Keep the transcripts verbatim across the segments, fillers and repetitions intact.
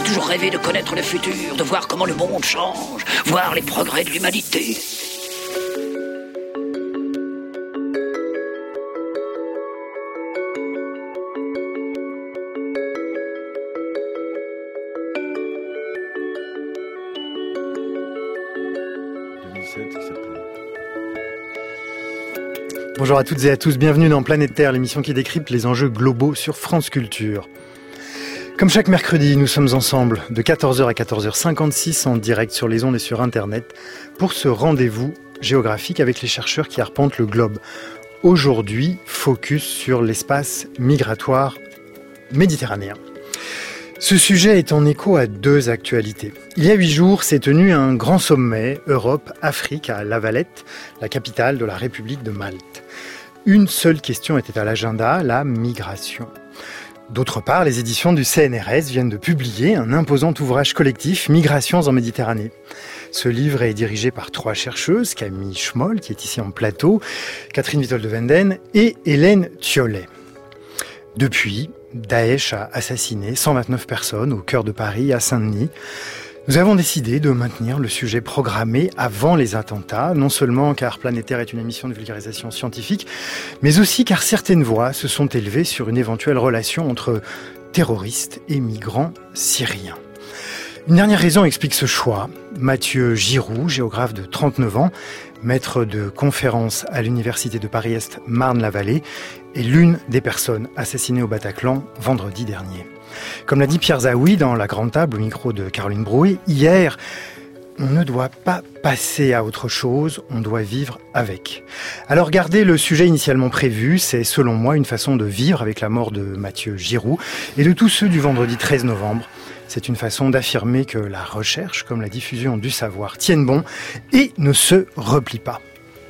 toujours rêvé de connaître le futur, de voir comment le monde change, voir les progrès de l'humanité. Bonjour à toutes et à tous, bienvenue dans Planète Terre, l'émission qui décrypte les enjeux globaux sur France Culture. Comme chaque mercredi, nous sommes ensemble de quatorze heures à quatorze heures cinquante-six en direct sur les ondes et sur Internet pour ce rendez-vous géographique avec les chercheurs qui arpentent le globe. Aujourd'hui, focus sur l'espace migratoire méditerranéen. Ce sujet est en écho à deux actualités. Il y a huit jours, s'est tenu un grand sommet Europe-Afrique à La Valette, la capitale de la République de Malte. Une seule question était à l'agenda, la migration. D'autre part, les éditions du C N R S viennent de publier un imposant ouvrage collectif, Migrations en Méditerranée. Ce livre est dirigé par trois chercheuses, Camille Schmoll, qui est ici en plateau, Catherine Withold-Wenden et Hélène Thiollet. Depuis, Daesh a assassiné cent vingt-neuf personnes au cœur de Paris, à Saint-Denis. Nous avons décidé de maintenir le sujet programmé avant les attentats, non seulement car Planète Terre est une émission de vulgarisation scientifique, mais aussi car certaines voix se sont élevées sur une éventuelle relation entre terroristes et migrants syriens. Une dernière raison explique ce choix. Mathieu Giroux, géographe de trente-neuf ans, maître de conférences à l'université de Paris-Est Marne-la-Vallée, est l'une des personnes assassinées au Bataclan vendredi dernier. Comme l'a dit Pierre Zaoui dans La Grande Table au micro de Caroline Brouet, hier, on ne doit pas passer à autre chose, on doit vivre avec. Alors garder le sujet initialement prévu, c'est selon moi une façon de vivre avec la mort de Mathieu Giroux et de tous ceux du vendredi treize novembre. C'est une façon d'affirmer que la recherche, comme la diffusion du savoir, tiennent bon et ne se replient pas.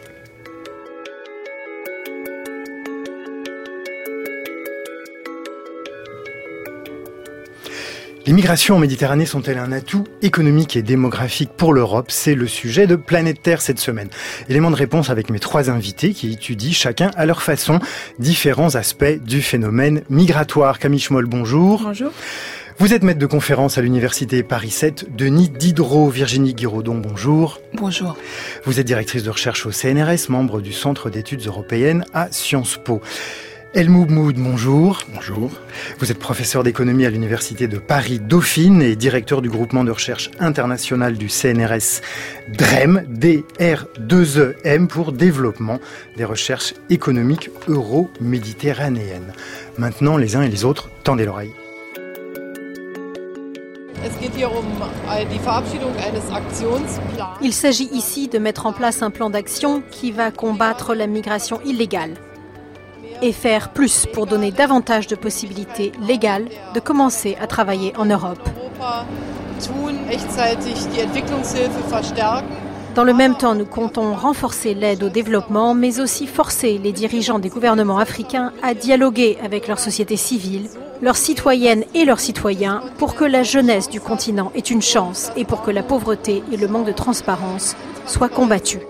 Les migrations en Méditerranée sont-elles un atout économique et démographique pour l'Europe ? C'est le sujet de Planète Terre cette semaine. Élément de réponse avec mes trois invités qui étudient chacun à leur façon différents aspects du phénomène migratoire. Camille Schmoll, bonjour. Bonjour. Vous êtes maître de conférence à l'université Paris sept, Denis Diderot. Virginie Guiraudon, bonjour. Bonjour. Vous êtes directrice de recherche au C N R S, membre du Centre d'études européennes à Sciences Po. Helmoud Moud, bonjour. Bonjour. Vous êtes professeur d'économie à l'université de Paris-Dauphine et directeur du groupement de recherche international du C N R S D R E M, D R deux E M, pour développement des recherches économiques euro-méditerranéennes. Maintenant, les uns et les autres, tendez l'oreille. Il s'agit ici de mettre en place un plan d'action qui va combattre la migration illégale et faire plus pour donner davantage de possibilités légales de commencer à travailler en Europe. Dans le même temps, nous comptons renforcer l'aide au développement, mais aussi forcer les dirigeants des gouvernements africains à dialoguer avec leur société civile, leurs citoyennes et leurs citoyens, pour que la jeunesse du continent ait une chance et pour que la pauvreté et le manque de transparence soient combattus.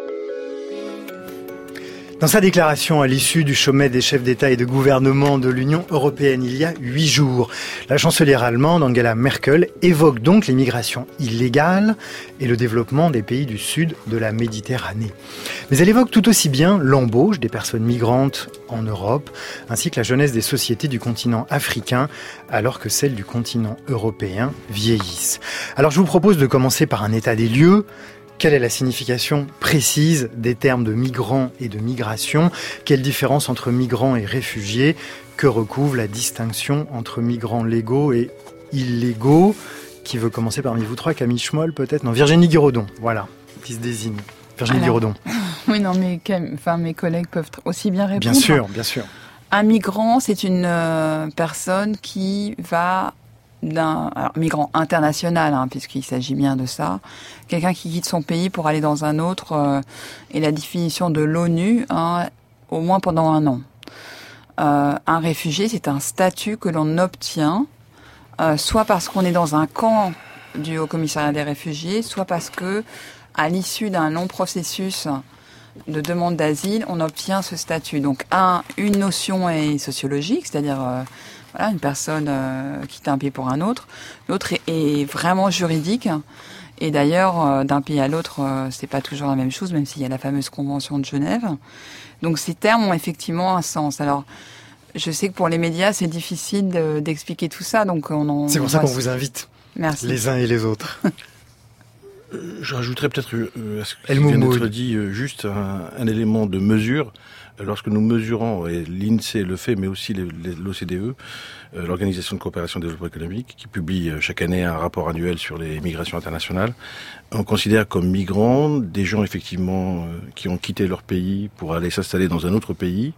Dans sa déclaration à l'issue du sommet des chefs d'État et de gouvernement de l'Union européenne il y a huit jours, la chancelière allemande Angela Merkel évoque donc les migrations illégales et le développement des pays du sud de la Méditerranée. Mais elle évoque tout aussi bien l'embauche des personnes migrantes en Europe, ainsi que la jeunesse des sociétés du continent africain, alors que celles du continent européen vieillissent. Alors je vous propose de commencer par un état des lieux. Quelle est la signification précise des termes de migrants et de migration ? Quelle différence entre migrants et réfugiés ? Que recouvre la distinction entre migrants légaux et illégaux ? Qui veut commencer parmi vous trois ? Camille Schmoll peut-être ? Non, Virginie Guiraudon, voilà, qui se désigne. Virginie Alors, Guiraudon. Oui, non, mais enfin, mes collègues peuvent aussi bien répondre. Bien sûr, bien sûr. Un migrant, c'est une euh, personne qui va... d'un alors, migrant international, hein, puisqu'il s'agit bien de ça, quelqu'un qui quitte son pays pour aller dans un autre, euh, et la définition de l'ONU, hein, au moins pendant un an. Euh, un réfugié, c'est un statut que l'on obtient, euh, soit parce qu'on est dans un camp du Haut Commissariat des réfugiés, soit parce que, à l'issue d'un long processus de demande d'asile, on obtient ce statut. Donc, un, une notion est sociologique, c'est-à-dire euh, voilà, une personne euh, quitte un pays pour un autre. L'autre est, est vraiment juridique. Et d'ailleurs, euh, d'un pays à l'autre, euh, c'est pas toujours la même chose, même s'il y a la fameuse Convention de Genève. Donc, ces termes ont effectivement un sens. Alors, je sais que pour les médias, c'est difficile de, d'expliquer tout ça. Donc, on en, c'est pour ça qu'on vous invite. Merci. Les uns et les autres. Euh, je rajouterais peut-être euh, à ce qui El vient Moumoud. d'être dit euh, juste un, un élément de mesure. Euh, lorsque nous mesurons, et l'INSEE le fait, mais aussi les, les, l'O C D E, euh, l'Organisation de coopération et de développement économique, qui publie euh, chaque année un rapport annuel sur les migrations internationales, on considère comme migrants des gens effectivement euh, qui ont quitté leur pays pour aller s'installer dans un autre pays,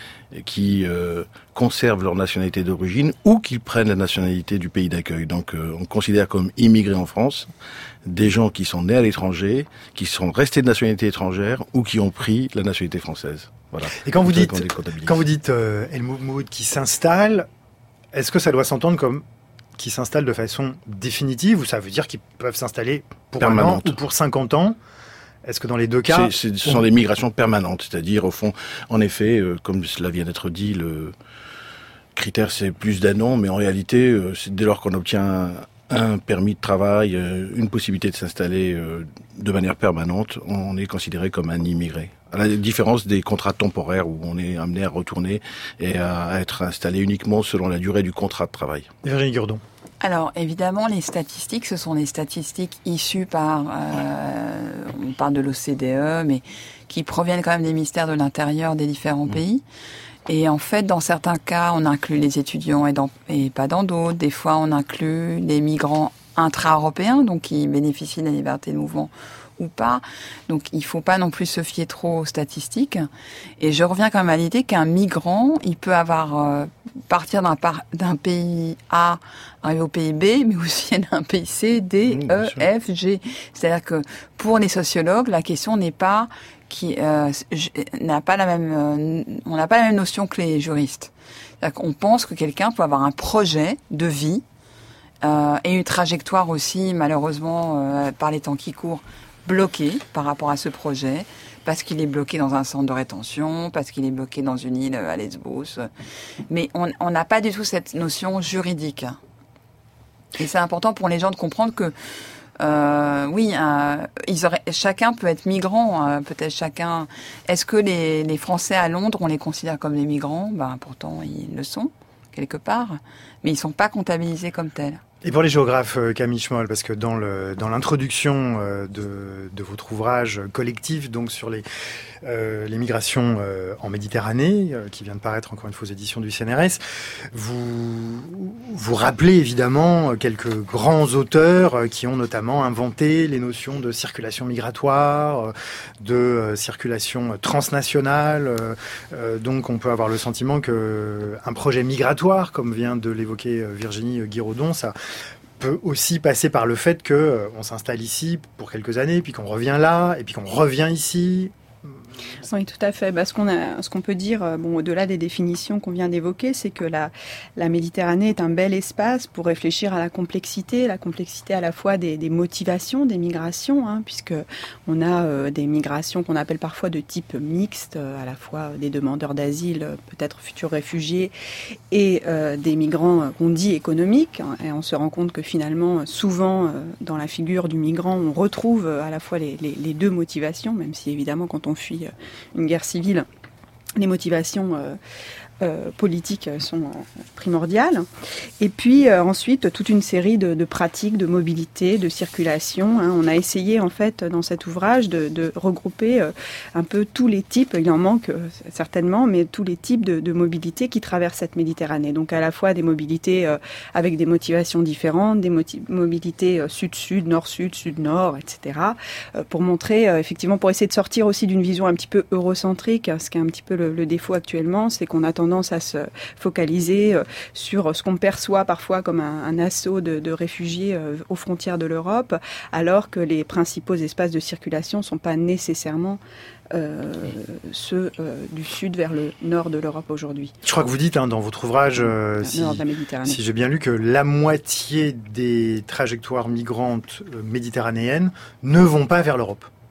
qui euh, conservent leur nationalité d'origine ou qui prennent la nationalité du pays d'accueil. Donc euh, on considère comme immigrés en France des gens qui sont nés à l'étranger, qui sont restés de nationalité étrangère ou qui ont pris la nationalité française. Voilà. Et quand vous C'est dites, qu'on décomptabilise. quand vous dites euh, El Moumoud qui s'installe, est-ce que ça doit s'entendre comme qui s'installe de façon définitive ou ça veut dire qu'ils peuvent s'installer pour Permanente. un an ou pour cinquante ans? Est-ce que dans les deux cas... C'est, c'est, ce sont des migrations permanentes, c'est-à-dire au fond, en effet, euh, comme cela vient d'être dit, le critère c'est plus d'un an, mais en réalité, euh, c'est dès lors qu'on obtient un permis de travail, euh, une possibilité de s'installer euh, de manière permanente, on est considéré comme un immigré. À la différence des contrats temporaires où on est amené à retourner et à, à être installé uniquement selon la durée du contrat de travail. Virginie Gurdon. Alors, évidemment, les statistiques, ce sont des statistiques issues par, euh, on parle de l'O C D E, mais qui proviennent quand même des ministères de l'Intérieur des différents mmh. pays. Et en fait, dans certains cas, on inclut les étudiants et, dans, et pas dans d'autres. Des fois, on inclut les migrants intra-européens, donc qui bénéficient de la liberté de mouvement ou pas. Donc, il faut pas non plus se fier trop aux statistiques. Et je reviens quand même à l'idée qu'un migrant, il peut avoir euh, partir d'un, par, d'un pays A, arriver au pays B, mais aussi d'un pays C, D, mmh, E, F, G. C'est-à-dire que pour les sociologues, la question n'est pas qui euh, n'a pas la même, euh, on n'a pas la même notion que les juristes. C'est-à-dire qu'on pense que quelqu'un peut avoir un projet de vie euh, et une trajectoire aussi, malheureusement, euh, par les temps qui courent, bloqué par rapport à ce projet, parce qu'il est bloqué dans un centre de rétention, parce qu'il est bloqué dans une île à Lesbos. Mais on n'a pas du tout cette notion juridique. Et c'est important pour les gens de comprendre que, euh, oui, euh, ils auraient, chacun peut être migrant, euh, peut-être chacun... Est-ce que les, les Français à Londres, on les considère comme des migrants ? Ben, pourtant, ils le sont, quelque part. Mais ils ne sont pas comptabilisés comme tels. Et pour les géographes, Camille Schmoll, parce que dans, le, dans l'introduction de, de votre ouvrage collectif, donc sur les, euh, les migrations en Méditerranée, euh, qui vient de paraître encore une fois aux éditions du C N R S, vous, vous rappelez évidemment quelques grands auteurs qui ont notamment inventé les notions de circulation migratoire, de euh, circulation transnationale. Euh, donc on peut avoir le sentiment qu'un projet migratoire, comme vient de l'évoquer Virginie Guiraudon, ça peut aussi passer par le fait que euh, on s'installe ici pour quelques années, puis qu'on revient là, et puis qu'on revient ici. Oui, tout à fait. Bah, ce qu'on a, ce qu'on peut dire, bon, au-delà des définitions qu'on vient d'évoquer, c'est que la, la Méditerranée est un bel espace pour réfléchir à la complexité, la complexité à la fois des, des motivations, des migrations, hein, puisque on a euh, des migrations qu'on appelle parfois de type mixte, euh, à la fois des demandeurs d'asile, peut-être futurs réfugiés, et euh, des migrants qu'on dit économiques. Hein, et on se rend compte que finalement, souvent, euh, dans la figure du migrant, on retrouve à la fois les, les, les deux motivations, même si évidemment, quand on fuit une guerre civile, les motivations euh, euh, politiques sont euh, primordiales. Et puis euh, ensuite, toute une série de, de pratiques de mobilité, de circulation. Hein. On a essayé en fait dans cet ouvrage de, de regrouper euh, un peu tous les types, il en manque euh, certainement, mais tous les types de, de mobilité qui traversent cette Méditerranée. Donc à la fois des mobilités euh, avec des motivations différentes, des moti- mobilités euh, sud-sud, nord-sud, sud-nord, et cetera. Euh, pour montrer, euh, effectivement, pour essayer de sortir aussi d'une vision un petit peu eurocentrique, ce qui est un petit peu le, le défaut actuellement, c'est qu'on a tendance à se focaliser sur ce qu'on perçoit parfois comme un, un assaut de, de réfugiés aux frontières de l'Europe, alors que les principaux espaces de circulation ne sont pas nécessairement euh, ceux euh, du sud vers le nord de l'Europe aujourd'hui. Je crois que vous dites hein, dans votre ouvrage, euh, si, nord de la Méditerranée. Si j'ai bien lu, que la moitié des trajectoires migrantes méditerranéennes ne vont pas vers l'Europe.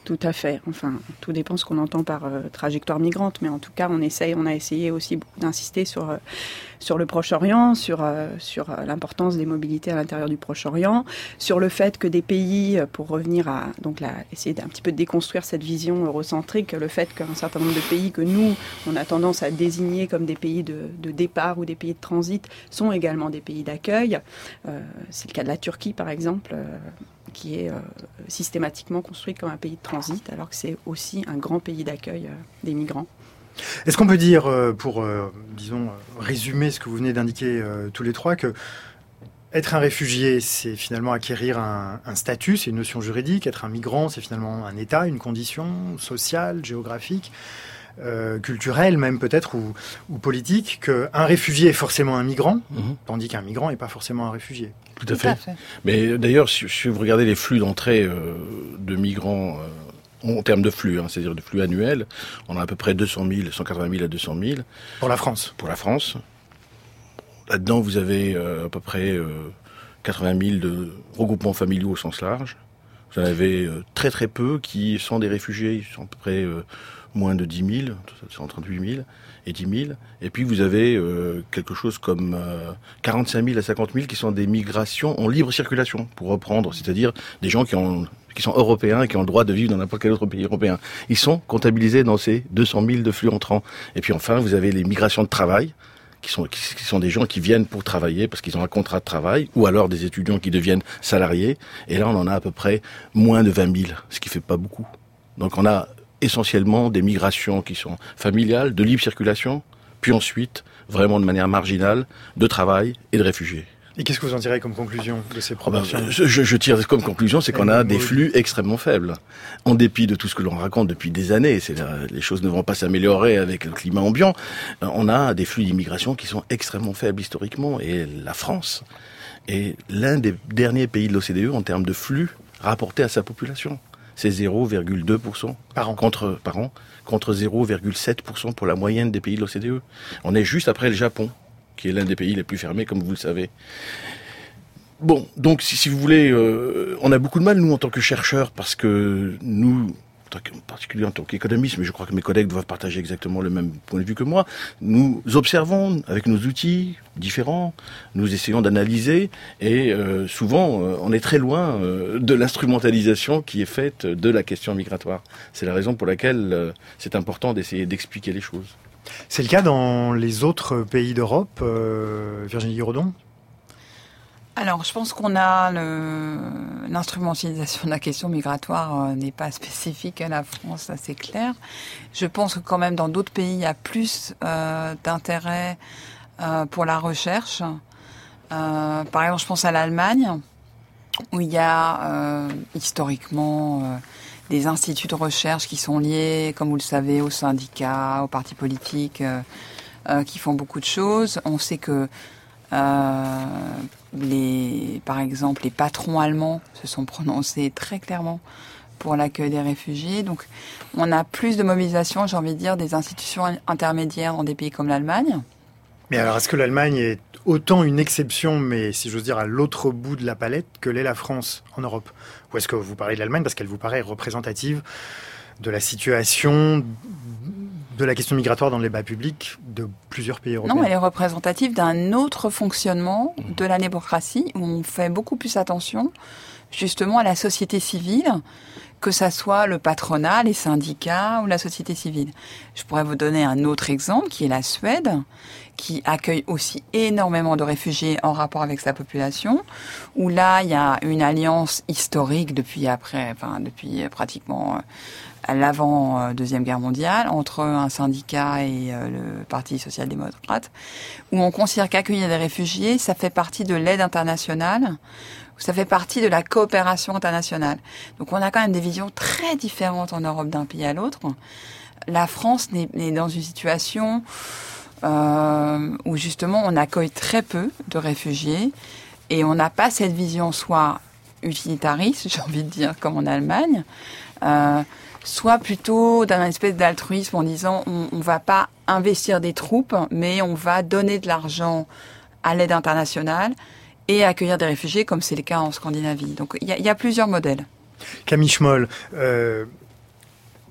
Tout à fait. Enfin, tout dépend ce qu'on entend par euh, trajectoire migrante, mais en tout cas, on essaye, on a essayé aussi beaucoup d'insister sur euh, sur le Proche-Orient, sur euh, sur euh, l'importance des mobilités à l'intérieur du Proche-Orient, sur le fait que des pays, pour revenir à donc là, essayer d'un petit peu de déconstruire cette vision eurocentrique, le fait qu'un certain nombre de pays que nous, on a tendance à désigner comme des pays de, de départ ou des pays de transit, sont également des pays d'accueil. Euh, c'est le cas de la Turquie, par exemple. Euh, qui est euh, systématiquement construite comme un pays de transit, alors que c'est aussi un grand pays d'accueil euh, des migrants. Est-ce qu'on peut dire, euh, pour, euh, disons, résumer ce que vous venez d'indiquer euh, tous les trois, que être un réfugié, c'est finalement acquérir un, un statut, c'est une notion juridique. Être un migrant, c'est finalement un état, une condition sociale, géographique, euh, culturelle même peut-être, ou, ou politique. Qu'un réfugié est forcément un migrant, mmh. tandis qu'un migrant n'est pas forcément un réfugié. Tout à fait. Tout à fait. Mais d'ailleurs, si, si vous regardez les flux d'entrée euh, de migrants euh, en termes de flux, hein, c'est-à-dire de flux annuels, on a à peu près deux cent mille, cent quatre-vingt mille à deux cent mille. Pour la France. Pour la France. Là-dedans, vous avez euh, à peu près euh, quatre-vingt mille de regroupements familiaux au sens large. Vous en avez euh, très très peu qui sont des réfugiés, ils sont à peu près euh, moins de dix mille, entre trente-huit mille et dix mille. Et puis vous avez euh, quelque chose comme euh, quarante-cinq mille à cinquante mille qui sont des migrations en libre circulation, pour reprendre, c'est-à-dire des gens qui, ont, qui sont européens et qui ont le droit de vivre dans n'importe quel autre pays européen. Ils sont comptabilisés dans ces deux cent mille de flux entrants. Et puis enfin, vous avez les migrations de travail, qui sont, qui, qui sont des gens qui viennent pour travailler parce qu'ils ont un contrat de travail, ou alors des étudiants qui deviennent salariés. Et là, on en a à peu près moins de vingt mille, ce qui fait pas beaucoup. Donc on a essentiellement des migrations qui sont familiales, de libre circulation, puis ensuite, vraiment de manière marginale, de travail et de réfugiés. Et qu'est-ce que vous en tirez comme conclusion de ces proportions ? oh ben, je, je tire comme conclusion, c'est qu'on a des flux extrêmement faibles. En dépit de tout ce que l'on raconte depuis des années, c'est là, les choses ne vont pas s'améliorer avec le climat ambiant, on a des flux d'immigration qui sont extrêmement faibles historiquement. Et la France est l'un des derniers pays de l'O C D E en termes de flux rapportés à sa population. C'est zéro virgule deux pour cent par an. Contre, par an, contre zéro virgule sept pour cent pour la moyenne des pays de l'O C D E. On est juste après le Japon, qui est l'un des pays les plus fermés, comme vous le savez. Bon, donc si, si vous voulez, euh, on a beaucoup de mal, nous, en tant que chercheurs, parce que nous, en particulier en tant qu'économistes, mais je crois que mes collègues doivent partager exactement le même point de vue que moi, nous observons avec nos outils différents, nous essayons d'analyser, et euh, souvent, euh, on est très loin euh, de l'instrumentalisation qui est faite de la question migratoire. C'est la raison pour laquelle euh, c'est important d'essayer d'expliquer les choses. C'est le cas dans les autres pays d'Europe, euh, Virginie Giraudon ? Alors, je pense qu'on a le... l'instrumentalisation de la question migratoire euh, n'est pas spécifique à la France, ça c'est clair. Je pense que quand même dans d'autres pays, il y a plus euh, d'intérêt euh, pour la recherche. Euh, par exemple, je pense à l'Allemagne, où il y a euh, historiquement euh, des instituts de recherche qui sont liés, comme vous le savez, aux syndicats, aux partis politiques, euh, euh, qui font beaucoup de choses. On sait que Euh, les, par exemple, les patrons allemands se sont prononcés très clairement pour l'accueil des réfugiés. Donc, on a plus de mobilisation, j'ai envie de dire, des institutions intermédiaires dans des pays comme l'Allemagne. Mais alors, est-ce que l'Allemagne est autant une exception, mais si j'ose dire à l'autre bout de la palette, que l'est la France en Europe ? Ou est-ce que vous parlez de l'Allemagne parce qu'elle vous paraît représentative de la situation de la question migratoire dans le débat public de plusieurs pays européens? Non, elle est représentative d'un autre fonctionnement de la démocratie où on fait beaucoup plus attention justement à la société civile, que ça soit le patronat, les syndicats ou la société civile. Je pourrais vous donner un autre exemple qui est la Suède, qui accueille aussi énormément de réfugiés en rapport avec sa population, où là il y a une alliance historique depuis après, enfin depuis pratiquement à l'avant Deuxième Guerre mondiale, entre un syndicat et le Parti social-démocrate, où on considère qu'accueillir des réfugiés, ça fait partie de l'aide internationale, ça fait partie de la coopération internationale. Donc on a quand même des visions très différentes en Europe d'un pays à l'autre. La France est dans une situation euh, où justement on accueille très peu de réfugiés et on n'a pas cette vision soit utilitariste, j'ai envie de dire, comme en Allemagne, euh, soit plutôt d'un espèce d'altruisme en disant on ne va pas investir des troupes, mais on va donner de l'argent à l'aide internationale et accueillir des réfugiés, comme c'est le cas en Scandinavie. Donc il y, y a plusieurs modèles. Camille Schmoll, euh,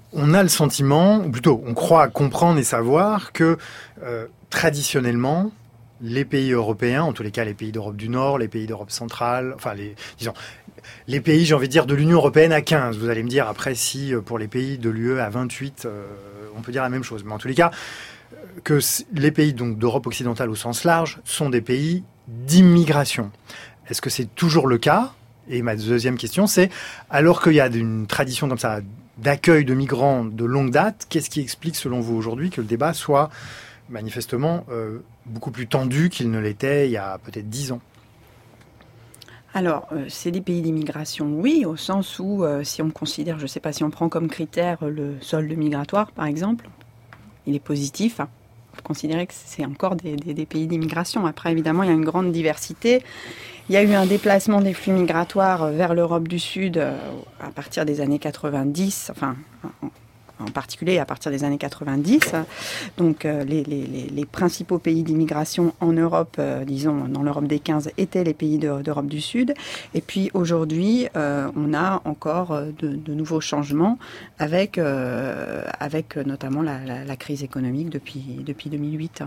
on a le sentiment, ou plutôt on croit comprendre et savoir que euh, traditionnellement, les pays européens, en tous les cas les pays d'Europe du Nord, les pays d'Europe centrale, enfin les, disons, les pays, j'ai envie de dire, de l'Union européenne à quinze. Vous allez me dire après si pour les pays de l'U E à vingt-huit, euh, on peut dire la même chose. Mais en tous les cas, que les pays donc d'Europe occidentale au sens large sont des pays d'immigration. Est-ce que c'est toujours le cas ? Et ma deuxième question, c'est, alors qu'il y a une tradition comme ça d'accueil de migrants de longue date, qu'est-ce qui explique selon vous aujourd'hui que le débat soit manifestement euh, beaucoup plus tendu qu'il ne l'était il y a peut-être dix ans? Alors, euh, c'est des pays d'immigration, oui, au sens où, euh, si on considère, je ne sais pas, si on prend comme critère le solde migratoire, par exemple, il est positif. Hein. On peut considérer que c'est encore des, des, des pays d'immigration. Après, évidemment, il y a une grande diversité. Il y a eu un déplacement des flux migratoires vers l'Europe du Sud euh, à partir des années quatre-vingt-dix, enfin... En, en particulier à partir des années quatre-vingt-dix. Donc euh, les, les, les principaux pays d'immigration en Europe, euh, disons dans l'Europe des quinze, étaient les pays de, d'Europe du Sud. Et puis aujourd'hui, euh, on a encore de, de nouveaux changements avec, euh, avec notamment la, la, la crise économique depuis, depuis deux mille huit.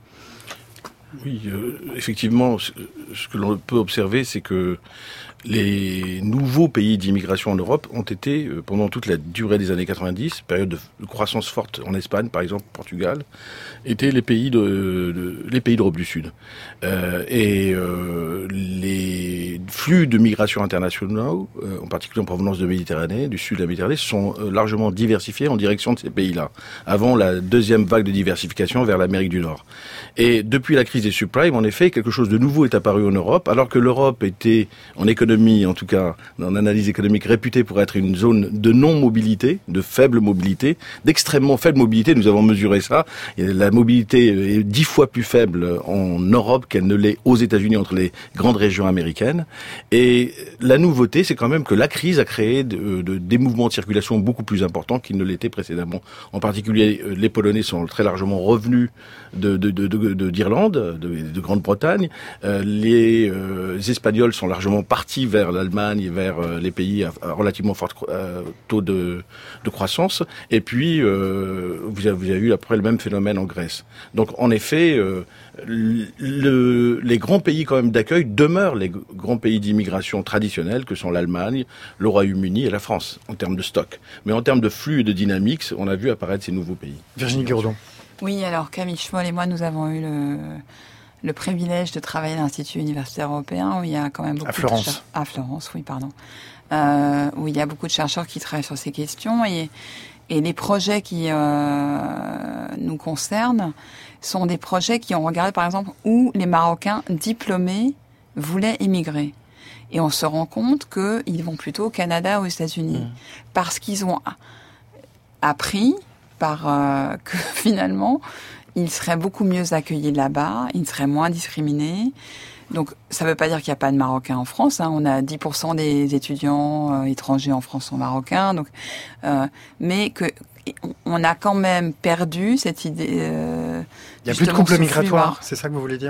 Oui, euh, effectivement, ce, ce que l'on peut observer, c'est que les nouveaux pays d'immigration en Europe ont été, euh, pendant toute la durée des années quatre-vingt-dix, période de, de croissance forte en Espagne, par exemple, Portugal, étaient les pays de, de les pays d'Europe du Sud. Euh, et euh, les flux de migration internationaux, euh, en particulier en provenance de Méditerranée, du sud de la Méditerranée, sont euh, largement diversifiés en direction de ces pays-là, avant la deuxième vague de diversification vers l'Amérique du Nord. Et depuis la crise des subprimes, en effet, quelque chose de nouveau est apparu en Europe, alors que l'Europe était, en économie, en tout cas, en analyse économique, réputée pour être une zone de non-mobilité, de faible mobilité, d'extrêmement faible mobilité. Nous avons mesuré ça. Et la mobilité est dix fois plus faible en Europe qu'elle ne l'est aux États-Unis, entre les grandes régions américaines. Et la nouveauté, c'est quand même que la crise a créé de, de, des mouvements de circulation beaucoup plus importants qu'ils ne l'étaient précédemment. En particulier, les Polonais sont très largement revenus de, de, de, de, de d'Irlande, de, de Grande-Bretagne. Euh, les euh, Espagnols sont largement partis vers l'Allemagne et vers euh, les pays à, à relativement fort euh, taux de, de croissance. Et puis, euh, vous, avez, vous avez eu après le même phénomène en Grèce. Donc, en effet, euh, le, les grands pays quand même d'accueil demeurent les grands pays d'immigration traditionnels que sont l'Allemagne, le Royaume-Uni et la France, en termes de stock. Mais en termes de flux et de dynamique, on a vu apparaître ces nouveaux pays. Virginie Gurdon. Oui, alors Camille Schmoll et moi, nous avons eu le, le privilège de travailler à l'Institut universitaire européen, où il y a quand même beaucoup à Florence. de chercheurs... À Florence, oui, pardon. Euh, où il y a beaucoup de chercheurs qui travaillent sur ces questions. Et, et les projets qui euh, nous concernent sont des projets qui ont regardé, par exemple, où les Marocains diplômés voulaient immigrer. Et on se rend compte qu'ils vont plutôt au Canada ou aux États-Unis. Mmh. Parce qu'ils ont appris... par euh, que finalement, ils seraient beaucoup mieux accueillis là-bas, ils seraient moins discriminés. Donc, ça ne veut pas dire qu'il n'y a pas de Marocains en France. Hein. On a dix pour cent des étudiants euh, étrangers en France sont marocains. Donc, euh, mais que on a quand même perdu cette idée. Euh, Il n'y a plus de couple migratoire, c'est ça que vous voulez dire ?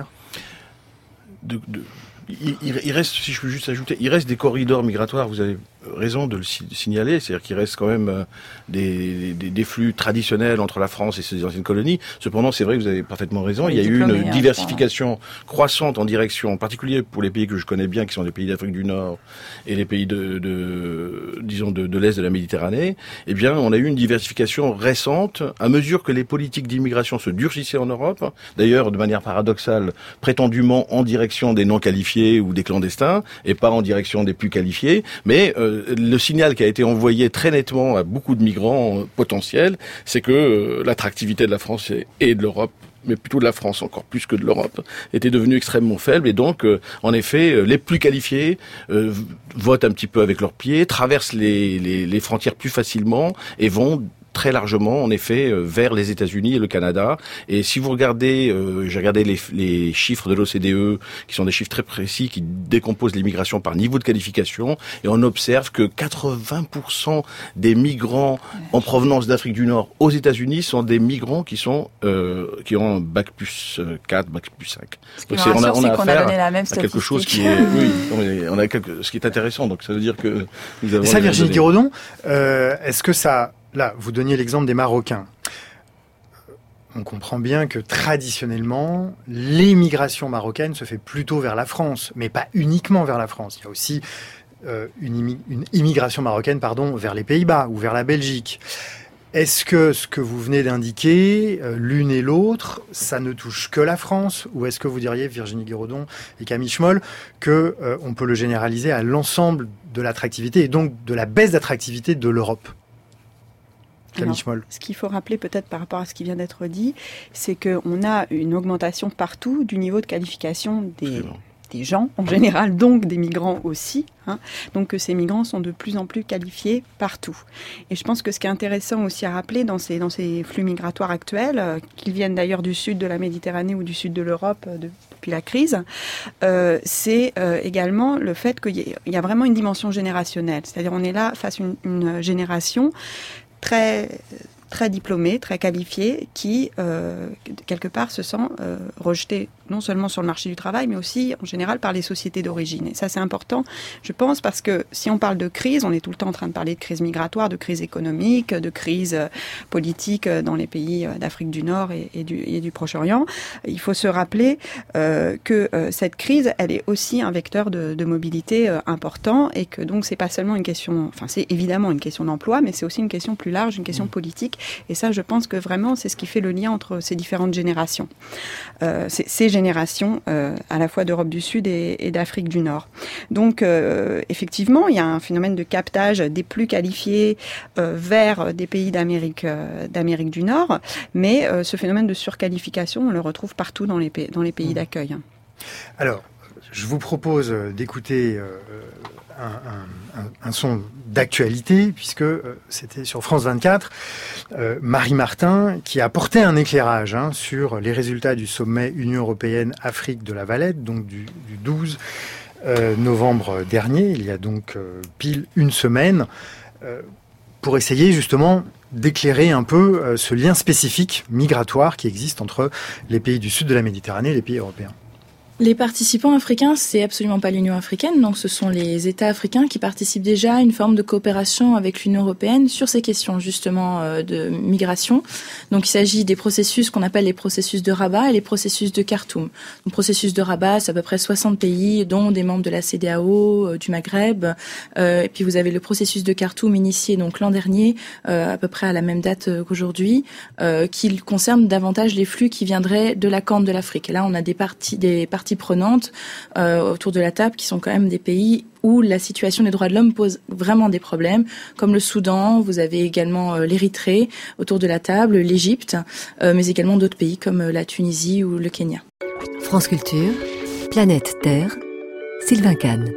de, de... Il, il, il reste, si je peux juste ajouter, il reste des corridors migratoires, vous avez raison de le signaler, c'est-à-dire qu'il reste quand même euh, des, des, des flux traditionnels entre la France et ses anciennes colonies. Cependant, c'est vrai que vous avez parfaitement raison, il y a eu une diversification croissante en direction, en particulier pour les pays que je connais bien, qui sont les pays d'Afrique du Nord et les pays de, de disons, de, de l'Est de la Méditerranée. Eh bien, on a eu une diversification récente à mesure que les politiques d'immigration se durcissaient en Europe. D'ailleurs, de manière paradoxale, prétendument en direction des non-qualifiés ou des clandestins, et pas en direction des plus qualifiés, mais euh, le signal qui a été envoyé très nettement à beaucoup de migrants euh, potentiels, c'est que euh, l'attractivité de la France et de l'Europe, mais plutôt de la France encore plus que de l'Europe, était devenue extrêmement faible. Et donc, euh, en effet, euh, les plus qualifiés euh, votent un petit peu avec leurs pieds, traversent les, les, les frontières plus facilement et vont très largement, en effet, vers les États-Unis et le Canada. Et si vous regardez, euh, j'ai regardé les, les chiffres de l'O C D E, qui sont des chiffres très précis, qui décomposent l'immigration par niveau de qualification, et on observe que quatre-vingts pour cent des migrants en provenance d'Afrique du Nord aux États-Unis sont des migrants qui sont euh, qui ont un bac plus quatre, bac plus cinq. Ce qui Donc, on a, on a affaire a donné la même à quelque chose qui est, oui, on a quelque, ce qui est intéressant. Donc ça veut dire que nous avons. Et ça, Virginie Giraudon, euh, est-ce que ça là, vous donniez l'exemple des Marocains. On comprend bien que traditionnellement, l'émigration marocaine se fait plutôt vers la France, mais pas uniquement vers la France. Il y a aussi euh, une, imi- une immigration marocaine, pardon, vers les Pays-Bas ou vers la Belgique. Est-ce que ce que vous venez d'indiquer, euh, l'une et l'autre, ça ne touche que la France, ou est-ce que vous diriez, Virginie Guiraudon et Camille Schmoll, que euh, on peut le généraliser à l'ensemble de l'attractivité et donc de la baisse d'attractivité de l'Europe? Alors, ce qu'il faut rappeler peut-être par rapport à ce qui vient d'être dit, c'est qu'on a une augmentation partout du niveau de qualification des, des gens en général, donc des migrants aussi. Hein. Donc que ces migrants sont de plus en plus qualifiés partout. Et je pense que ce qui est intéressant aussi à rappeler dans ces, dans ces flux migratoires actuels, euh, qu'ils viennent d'ailleurs du sud de la Méditerranée ou du sud de l'Europe euh, de, depuis la crise, euh, c'est euh, également le fait qu'il y, y a vraiment une dimension générationnelle. C'est-à-dire on est là face à une, une génération très très diplômés, très qualifiés, qui, euh, quelque part, se sent euh, rejetés, non seulement sur le marché du travail, mais aussi, en général, par les sociétés d'origine. Et ça, c'est important, je pense, parce que si on parle de crise, on est tout le temps en train de parler de crise migratoire, de crise économique, de crise euh, politique dans les pays d'Afrique du Nord et, et, du, et du Proche-Orient. Il faut se rappeler euh, que euh, cette crise, elle est aussi un vecteur de, de mobilité euh, important, et que donc, c'est pas seulement une question, enfin, c'est évidemment une question d'emploi, mais c'est aussi une question plus large, une question politique. Et ça, je pense que vraiment, c'est ce qui fait le lien entre ces différentes générations. Euh, ces, ces générations, euh, à la fois d'Europe du Sud et, et d'Afrique du Nord. Donc, euh, effectivement, il y a un phénomène de captage des plus qualifiés euh, vers des pays d'Amérique, euh, d'Amérique du Nord. Mais euh, ce phénomène de surqualification, on le retrouve partout dans les, pays, dans les pays mmh. d'accueil. Alors, je vous propose d'écouter euh, un, un, un son d'actualité, puisque euh, c'était sur France vingt-quatre, euh, Marie Martin, qui a apporté un éclairage hein, sur les résultats du sommet Union européenne-Afrique de la Valette, donc du, du douze euh, novembre dernier, il y a donc euh, pile une semaine, euh, pour essayer justement d'éclairer un peu euh, ce lien spécifique migratoire qui existe entre les pays du sud de la Méditerranée et les pays européens. Les participants africains, c'est absolument pas l'Union africaine, donc ce sont les États africains qui participent déjà à une forme de coopération avec l'Union européenne sur ces questions justement euh, de migration. Donc il s'agit des processus qu'on appelle les processus de Rabat et les processus de Khartoum. Le processus de Rabat, c'est à peu près soixante pays, dont des membres de la C E D E A O, euh, du Maghreb. Euh, et puis vous avez le processus de Khartoum initié donc l'an dernier, euh, à peu près à la même date euh, qu'aujourd'hui, euh, qui concerne davantage les flux qui viendraient de la Corne de l'Afrique. Et là, on a des parties, des parties prenantes euh, autour de la table qui sont quand même des pays où la situation des droits de l'homme pose vraiment des problèmes, comme le Soudan, vous avez également euh, l'Érythrée autour de la table, l'Égypte, euh, mais également d'autres pays comme euh, la Tunisie ou le Kenya. France Culture, Planète Terre, Sylvain Kahn.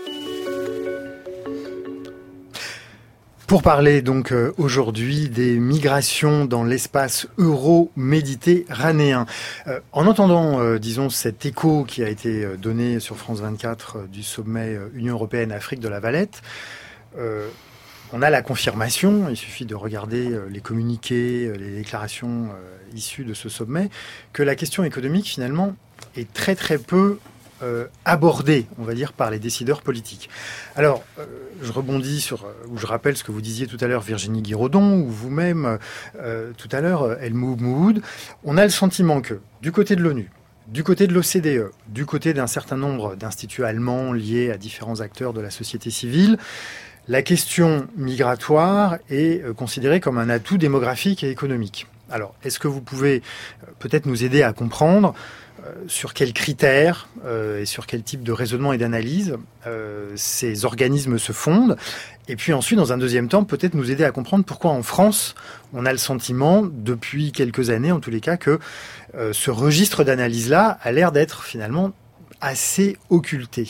Pour parler donc euh, aujourd'hui des migrations dans l'espace euro-méditerranéen. Euh, en entendant, euh, disons, cet écho qui a été donné sur France vingt-quatre euh, du sommet euh, Union européenne-Afrique de la Valette, euh, on a la confirmation, il suffit de regarder euh, les communiqués, euh, les déclarations euh, issues de ce sommet, que la question économique finalement est très très peu Euh, abordé, on va dire, par les décideurs politiques. Alors, euh, je rebondis sur, ou je rappelle ce que vous disiez tout à l'heure, Virginie Guiraudon, ou vous-même, euh, tout à l'heure, El Moumoud. On a le sentiment que, du côté de l'ONU, du côté de l'O C D E, du côté d'un certain nombre d'instituts allemands liés à différents acteurs de la société civile, la question migratoire est euh, considérée comme un atout démographique et économique. Alors, est-ce que vous pouvez euh, peut-être nous aider à comprendre Euh, sur quels critères euh, et sur quel type de raisonnement et d'analyse euh, ces organismes se fondent. Et puis ensuite, dans un deuxième temps, peut-être nous aider à comprendre pourquoi en France, on a le sentiment, depuis quelques années en tous les cas, que euh, ce registre d'analyse-là a l'air d'être finalement assez occulté.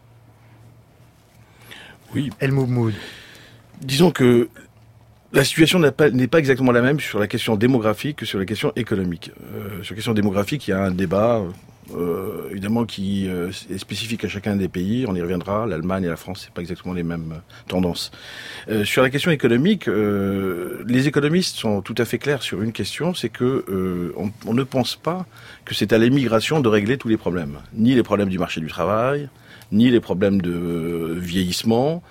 Oui. El Moumoud. Disons que la situation n'est pas, n'est pas exactement la même sur la question démographique que sur la question économique. Euh, sur la question démographique, il y a un débat, euh, évidemment, qui euh, est spécifique à chacun des pays. On y reviendra. L'Allemagne et la France, c'est pas exactement les mêmes tendances. Euh, sur la question économique, euh, les économistes sont tout à fait clairs sur une question, c'est que euh, on, on ne pense pas que c'est à l'immigration de régler tous les problèmes, ni les problèmes du marché du travail, ni les problèmes de vieillissement.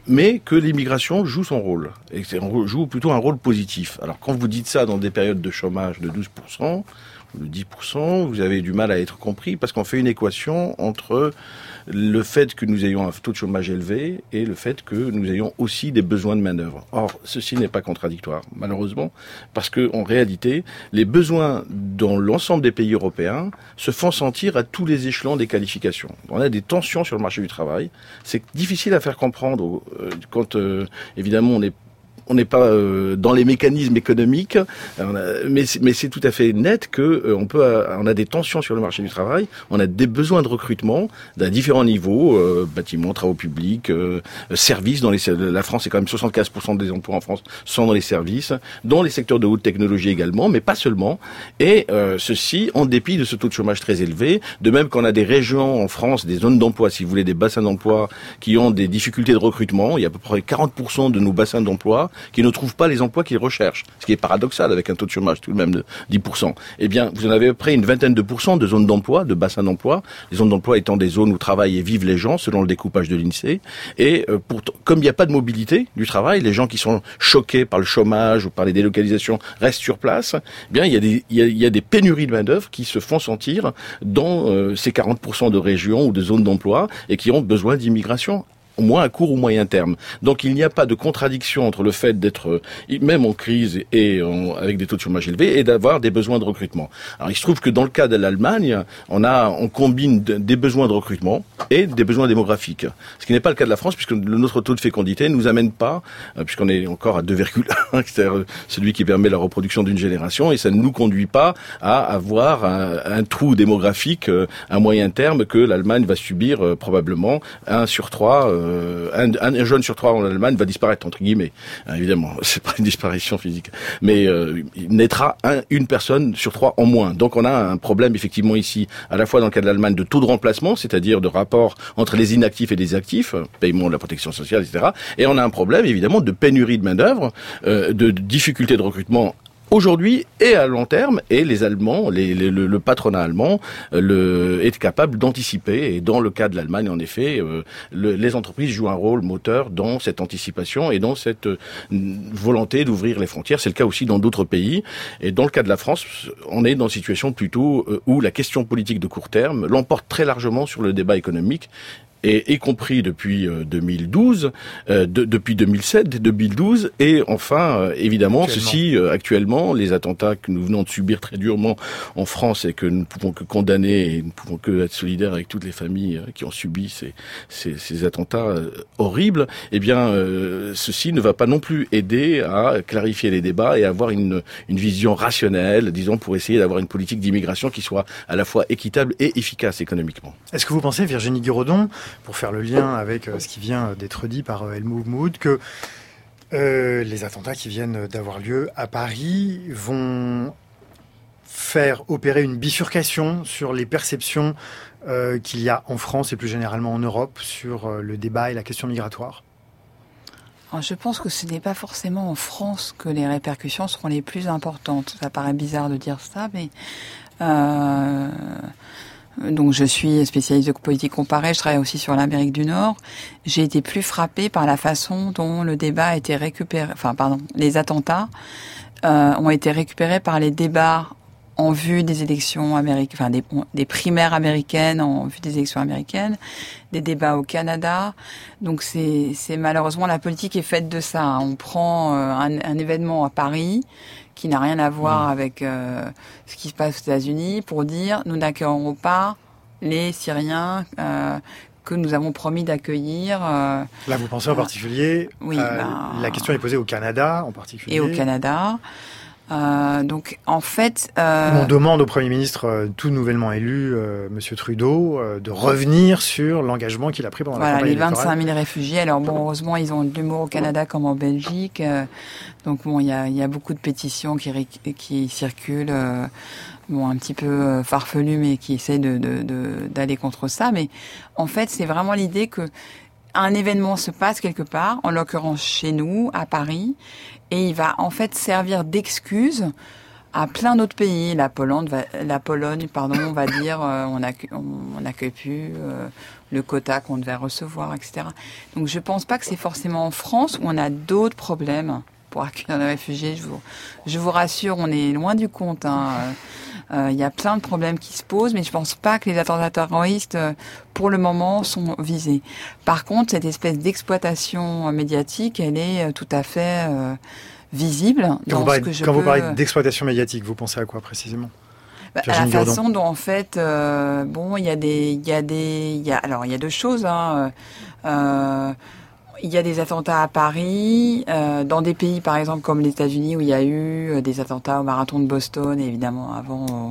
mais que l'immigration joue son rôle, et que c'est un, joue plutôt un rôle positif. Alors quand vous dites ça dans des périodes de chômage de douze pour cent, ou de dix pour cent, vous avez du mal à être compris, parce qu'on fait une équation entre le fait que nous ayons un taux de chômage élevé et le fait que nous ayons aussi des besoins de main-d'œuvre. Or, ceci n'est pas contradictoire, malheureusement, parce que en réalité, les besoins dans l'ensemble des pays européens se font sentir à tous les échelons des qualifications. On a des tensions sur le marché du travail. C'est difficile à faire comprendre euh, quand, euh, évidemment, on est On n'est pas euh, dans les mécanismes économiques, euh, mais, mais c'est tout à fait net que euh, on peut, euh, on a des tensions sur le marché du travail, on a des besoins de recrutement à différents niveaux, euh, bâtiments, travaux publics, euh, services. Dans les, la France, c'est quand même soixante-quinze pour cent des emplois en France sont dans les services, dans les secteurs de haute technologie également, mais pas seulement. Et euh, ceci, en dépit de ce taux de chômage très élevé, de même qu'on a des régions en France, des zones d'emploi, si vous voulez, des bassins d'emploi qui ont des difficultés de recrutement. Il y a à peu près quarante pour cent de nos bassins d'emploi qui ne trouvent pas les emplois qu'ils recherchent. Ce qui est paradoxal avec un taux de chômage tout de même de dix pour cent. Eh bien, vous en avez à peu près une vingtaine de pourcents de zones d'emploi, de bassins d'emploi. Les zones d'emploi étant des zones où travaillent et vivent les gens, selon le découpage de l'INSEE. Et euh, pour, comme il n'y a pas de mobilité du travail, les gens qui sont choqués par le chômage ou par les délocalisations restent sur place. Eh bien, il y a des, il y a, il y a des pénuries de main-d'œuvre qui se font sentir dans euh, ces quarante pour cent de régions ou de zones d'emploi et qui ont besoin d'immigration, au moins à court ou moyen terme. Donc il n'y a pas de contradiction entre le fait d'être même en crise et en, avec des taux de chômage élevés et d'avoir des besoins de recrutement. Alors il se trouve que dans le cas de l'Allemagne, on a on combine de, des besoins de recrutement et des besoins démographiques. Ce qui n'est pas le cas de la France, puisque le, notre taux de fécondité ne nous amène pas, euh, puisqu'on est encore à deux virgule un, c'est-à-dire celui qui permet la reproduction d'une génération, et ça ne nous conduit pas à avoir un, un trou démographique euh, à moyen terme que l'Allemagne va subir euh, probablement un sur trois euh, Un, un jeune sur trois en Allemagne va disparaître, entre guillemets. Évidemment, c'est pas une disparition physique, mais euh, il naîtra un, une personne sur trois en moins. Donc on a un problème effectivement ici, à la fois dans le cas de l'Allemagne, de taux de remplacement, c'est-à-dire de rapport entre les inactifs et les actifs, paiement de la protection sociale, et cetera. Et on a un problème évidemment de pénurie de main-d'œuvre, euh, de, de difficulté de recrutement aujourd'hui et à long terme, et les Allemands, les, les, le, le patronat allemand le, est capable d'anticiper. Et dans le cas de l'Allemagne, en effet, euh, le, les entreprises jouent un rôle moteur dans cette anticipation et dans cette euh, volonté d'ouvrir les frontières. C'est le cas aussi dans d'autres pays. Et dans le cas de la France, on est dans une situation plutôt euh, où la question politique de court terme l'emporte très largement sur le débat économique. Et y compris depuis euh, deux mille douze, euh, de, depuis deux mille sept, deux mille douze, et enfin, euh, évidemment, actuellement. ceci, euh, actuellement, les attentats que nous venons de subir très durement en France et que nous ne pouvons que condamner et nous ne pouvons que être solidaires avec toutes les familles euh, qui ont subi ces, ces, ces attentats euh, horribles, eh bien, euh, ceci ne va pas non plus aider à clarifier les débats et à avoir une, une vision rationnelle, disons, pour essayer d'avoir une politique d'immigration qui soit à la fois équitable et efficace économiquement. Est-ce que vous pensez, Virginie Giraudon, pour faire le lien avec ce qui vient d'être dit par El Moumoud, que euh, les attentats qui viennent d'avoir lieu à Paris vont faire opérer une bifurcation sur les perceptions euh, qu'il y a en France et plus généralement en Europe sur euh, le débat et la question migratoire ? Alors, je pense que ce n'est pas forcément en France que les répercussions seront les plus importantes. Ça paraît bizarre de dire ça, mais... Euh... Donc je suis spécialiste de politique comparée, je travaille aussi sur l'Amérique du Nord. J'ai été plus frappée par la façon dont le débat a été récupéré, enfin pardon, les attentats euh, ont été récupérés par les débats en vue des élections américaines, enfin des, des primaires américaines en vue des élections américaines, des débats au Canada. Donc c'est, c'est malheureusement la politique est faite de ça. On prend euh, un, un événement à Paris qui n'a rien à voir mmh. avec euh, ce qui se passe aux États-Unis pour dire nous n'accueillerons pas les Syriens euh, que nous avons promis d'accueillir. Euh, Là, vous pensez en particulier, oui, euh, bah, la question est posée au Canada en particulier. Et au Canada. Euh, donc en fait, euh... on demande au Premier ministre euh, tout nouvellement élu, euh, Monsieur Trudeau, euh, de revenir sur l'engagement qu'il a pris pendant voilà, la campagne électorale. électorale. Les vingt-cinq mille réfugiés. Alors bon, heureusement, ils ont de l'humour au Canada comme en Belgique. Euh, donc bon, il y a, il y a beaucoup de pétitions qui qui circulent. Euh, bon, un petit peu euh, farfelues, mais qui essaient de, de, de d'aller contre ça. Mais en fait, c'est vraiment l'idée que un événement se passe quelque part, en l'occurrence chez nous, à Paris, et il va en fait servir d'excuse à plein d'autres pays. La Pologne, va, la Pologne, pardon, on va dire, euh, on n'accueille on, on accueille plus euh, le quota qu'on devait recevoir, et cetera. Donc je pense pas que c'est forcément en France où on a d'autres problèmes pour accueillir des réfugiés. Je vous, je vous rassure, on est loin du compte. Hein. Il euh, y a plein de problèmes qui se posent, mais je pense pas que les attentats terroristes, euh, pour le moment, sont visés. Par contre, cette espèce d'exploitation médiatique, elle est euh, tout à fait euh, visible. Quand, dans vous, parlez, ce que je quand peux... vous parlez d'exploitation médiatique, vous pensez à quoi précisément? Bah, à la façon dont, en fait, euh, bon, il y a des, il y a des, il y a, alors il y a deux choses. Hein, euh, il y a des attentats à Paris, euh, dans des pays, par exemple, comme les États-Unis, où il y a eu des attentats au marathon de Boston, et évidemment avant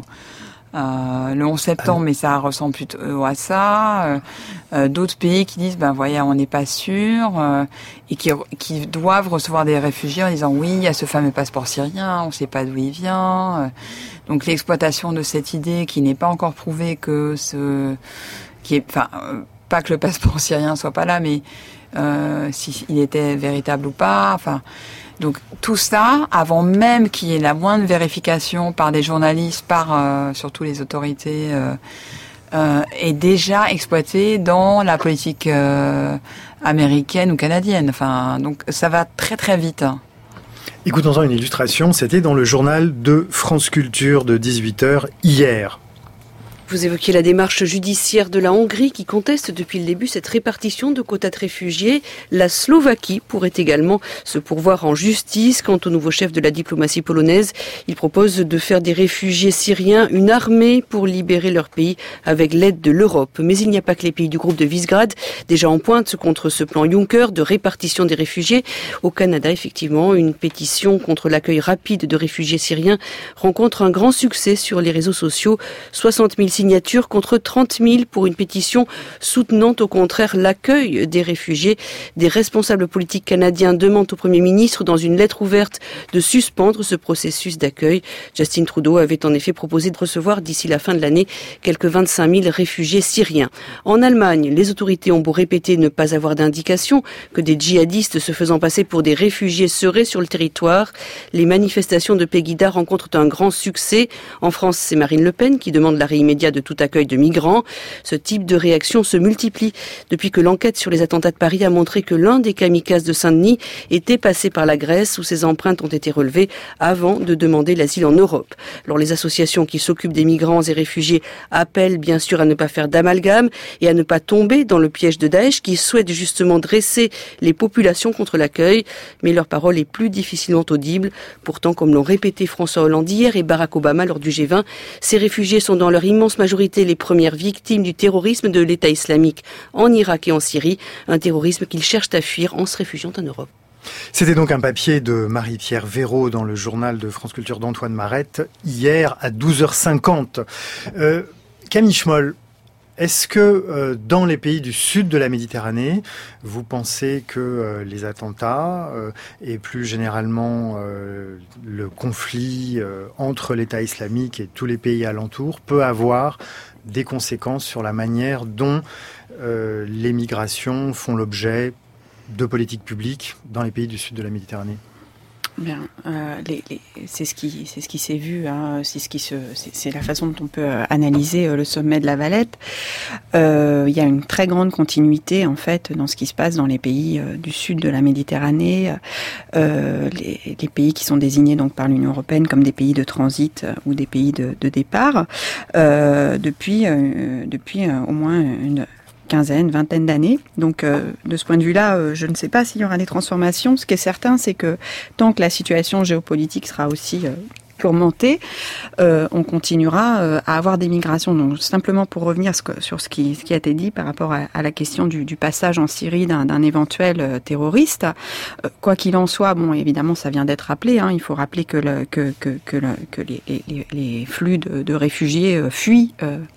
euh, le onze septembre, mais ça ressemble plutôt à ça. Euh, euh, d'autres pays qui disent, ben voyez, on n'est pas sûr, euh, et qui, qui doivent recevoir des réfugiés en disant, oui, il y a ce fameux passeport syrien, on ne sait pas d'où il vient. Euh, donc l'exploitation de cette idée qui n'est pas encore prouvée que ce, qui est, enfin, euh, pas que le passeport syrien soit pas là, mais euh, s'il était véritable ou pas. Enfin, donc tout ça, avant même qu'il y ait la moindre vérification par des journalistes, par euh, surtout les autorités, euh, euh, est déjà exploité dans la politique euh, américaine ou canadienne. Enfin, donc ça va très très vite. Écoutons-en une illustration, c'était dans le journal de France Culture de dix-huit heures hier. Vous évoquiez la démarche judiciaire de la Hongrie qui conteste depuis le début cette répartition de quotas de réfugiés. La Slovaquie pourrait également se pourvoir en justice. Quant au nouveau chef de la diplomatie polonaise, il propose de faire des réfugiés syriens une armée pour libérer leur pays avec l'aide de l'Europe. Mais il n'y a pas que les pays du groupe de Visegrad déjà en pointe contre ce plan Juncker de répartition des réfugiés. Au Canada, effectivement, une pétition contre l'accueil rapide de réfugiés syriens rencontre un grand succès sur les réseaux sociaux. soixante mille signatures contre trente mille pour une pétition soutenant au contraire l'accueil des réfugiés. Des responsables politiques canadiens demandent au Premier ministre dans une lettre ouverte de suspendre ce processus d'accueil. Justin Trudeau avait en effet proposé de recevoir d'ici la fin de l'année quelques vingt-cinq mille réfugiés syriens. En Allemagne, les autorités ont beau répéter ne pas avoir d'indication que des djihadistes se faisant passer pour des réfugiés seraient sur le territoire. Les manifestations de Pegida rencontrent un grand succès. En France, c'est Marine Le Pen qui demande l'arrêt immédiat de tout accueil de migrants. Ce type de réaction se multiplie depuis que l'enquête sur les attentats de Paris a montré que l'un des kamikazes de Saint-Denis était passé par la Grèce où ses empreintes ont été relevées avant de demander l'asile en Europe. Alors les associations qui s'occupent des migrants et réfugiés appellent bien sûr à ne pas faire d'amalgame et à ne pas tomber dans le piège de Daesh qui souhaite justement dresser les populations contre l'accueil, mais leur parole est plus difficilement audible. Pourtant, comme l'ont répété François Hollande hier et Barack Obama lors du G vingt, ces réfugiés sont dans leur immense majorité les premières victimes du terrorisme de l'État islamique en Irak et en Syrie, un terrorisme qu'ils cherchent à fuir en se réfugiant en Europe. C'était donc un papier de Marie-Pierre Véraud dans le journal de France Culture d'Antoine Marette, hier à douze heures cinquante. Euh, Camille Schmoll, est-ce que euh, dans les pays du sud de la Méditerranée, vous pensez que euh, les attentats euh, et plus généralement euh, le conflit euh, entre l'État islamique et tous les pays alentours peut avoir des conséquences sur la manière dont euh, les migrations font l'objet de politiques publiques dans les pays du sud de la Méditerranée ? Bien, euh, les, les, c'est ce qui, c'est ce qui s'est vu. Hein, c'est ce qui se, c'est, c'est la façon dont on peut analyser le sommet de la Valette. Euh, il y a une très grande continuité en fait dans ce qui se passe dans les pays euh, du sud de la Méditerranée, euh, les, les pays qui sont désignés donc par l'Union européenne comme des pays de transit euh, ou des pays de, de départ euh, depuis, euh, depuis euh, au moins une quinzaine, vingtaine d'années. Donc, euh, de ce point de vue-là, euh, je ne sais pas s'il y aura des transformations. Ce qui est certain, c'est que tant que la situation géopolitique sera aussi euh, tourmentée, euh, on continuera euh, à avoir des migrations. Donc, simplement pour revenir ce que, sur ce qui, ce qui a été dit par rapport à, à la question du, du passage en Syrie d'un, d'un éventuel euh, terroriste, euh, quoi qu'il en soit, bon, évidemment, ça vient d'être rappelé. Hein, il faut rappeler que, le, que, que, que, le, que les, les, les flux de, de réfugiés euh, fuient. Euh,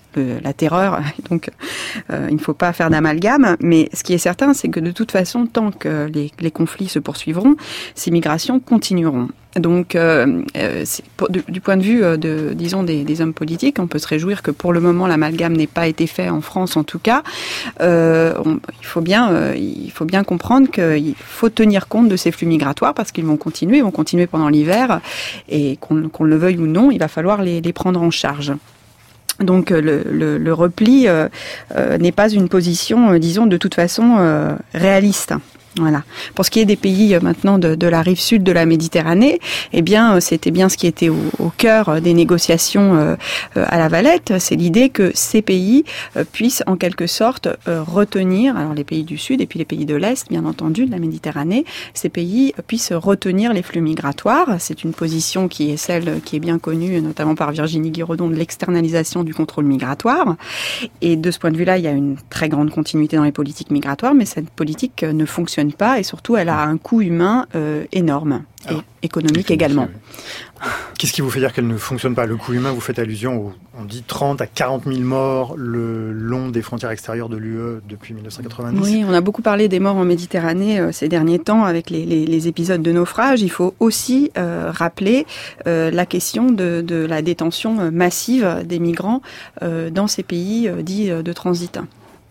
le, la terreur. Donc, euh, il ne faut pas faire d'amalgame. Mais ce qui est certain, c'est que de toute façon, tant que les, les conflits se poursuivront, ces migrations continueront. Donc, euh, c'est, pour, du, du point de vue de, disons, des, des hommes politiques, on peut se réjouir que pour le moment l'amalgame n'ait pas été fait en France, en tout cas. Euh, on, il faut bien, euh, il faut bien comprendre qu'il faut tenir compte de ces flux migratoires parce qu'ils vont continuer, ils vont continuer pendant l'hiver, et qu'on, qu'on le veuille ou non, il va falloir les, les prendre en charge. Donc le, le, le repli euh, euh, n'est pas une position, euh, disons, de toute façon euh, réaliste. Voilà. Pour ce qui est des pays euh, maintenant de, de la rive sud de la Méditerranée, eh bien, euh, c'était bien ce qui était au, au cœur des négociations euh, euh, à la Valette. C'est l'idée que ces pays euh, puissent en quelque sorte euh, retenir, alors les pays du sud et puis les pays de l'est, bien entendu, de la Méditerranée, ces pays euh, puissent retenir les flux migratoires. C'est une position qui est celle qui est bien connue, notamment par Virginie Guiraudon, de l'externalisation du contrôle migratoire. Et de ce point de vue-là, il y a une très grande continuité dans les politiques migratoires, mais cette politique euh, ne fonctionne pas, et surtout elle a un coût humain euh, énorme et Alors, économique également. Oui. Qu'est-ce qui vous fait dire qu'elle ne fonctionne pas ? Le coût humain, vous faites allusion au, on dit trente à quarante mille morts le long des frontières extérieures de l'U E depuis dix-neuf cent quatre-vingt-dix. Oui, on a beaucoup parlé des morts en Méditerranée euh, ces derniers temps avec les, les, les épisodes de naufrage. Il faut aussi euh, rappeler euh, la question de, de la détention massive des migrants euh, dans ces pays euh, dits de transit.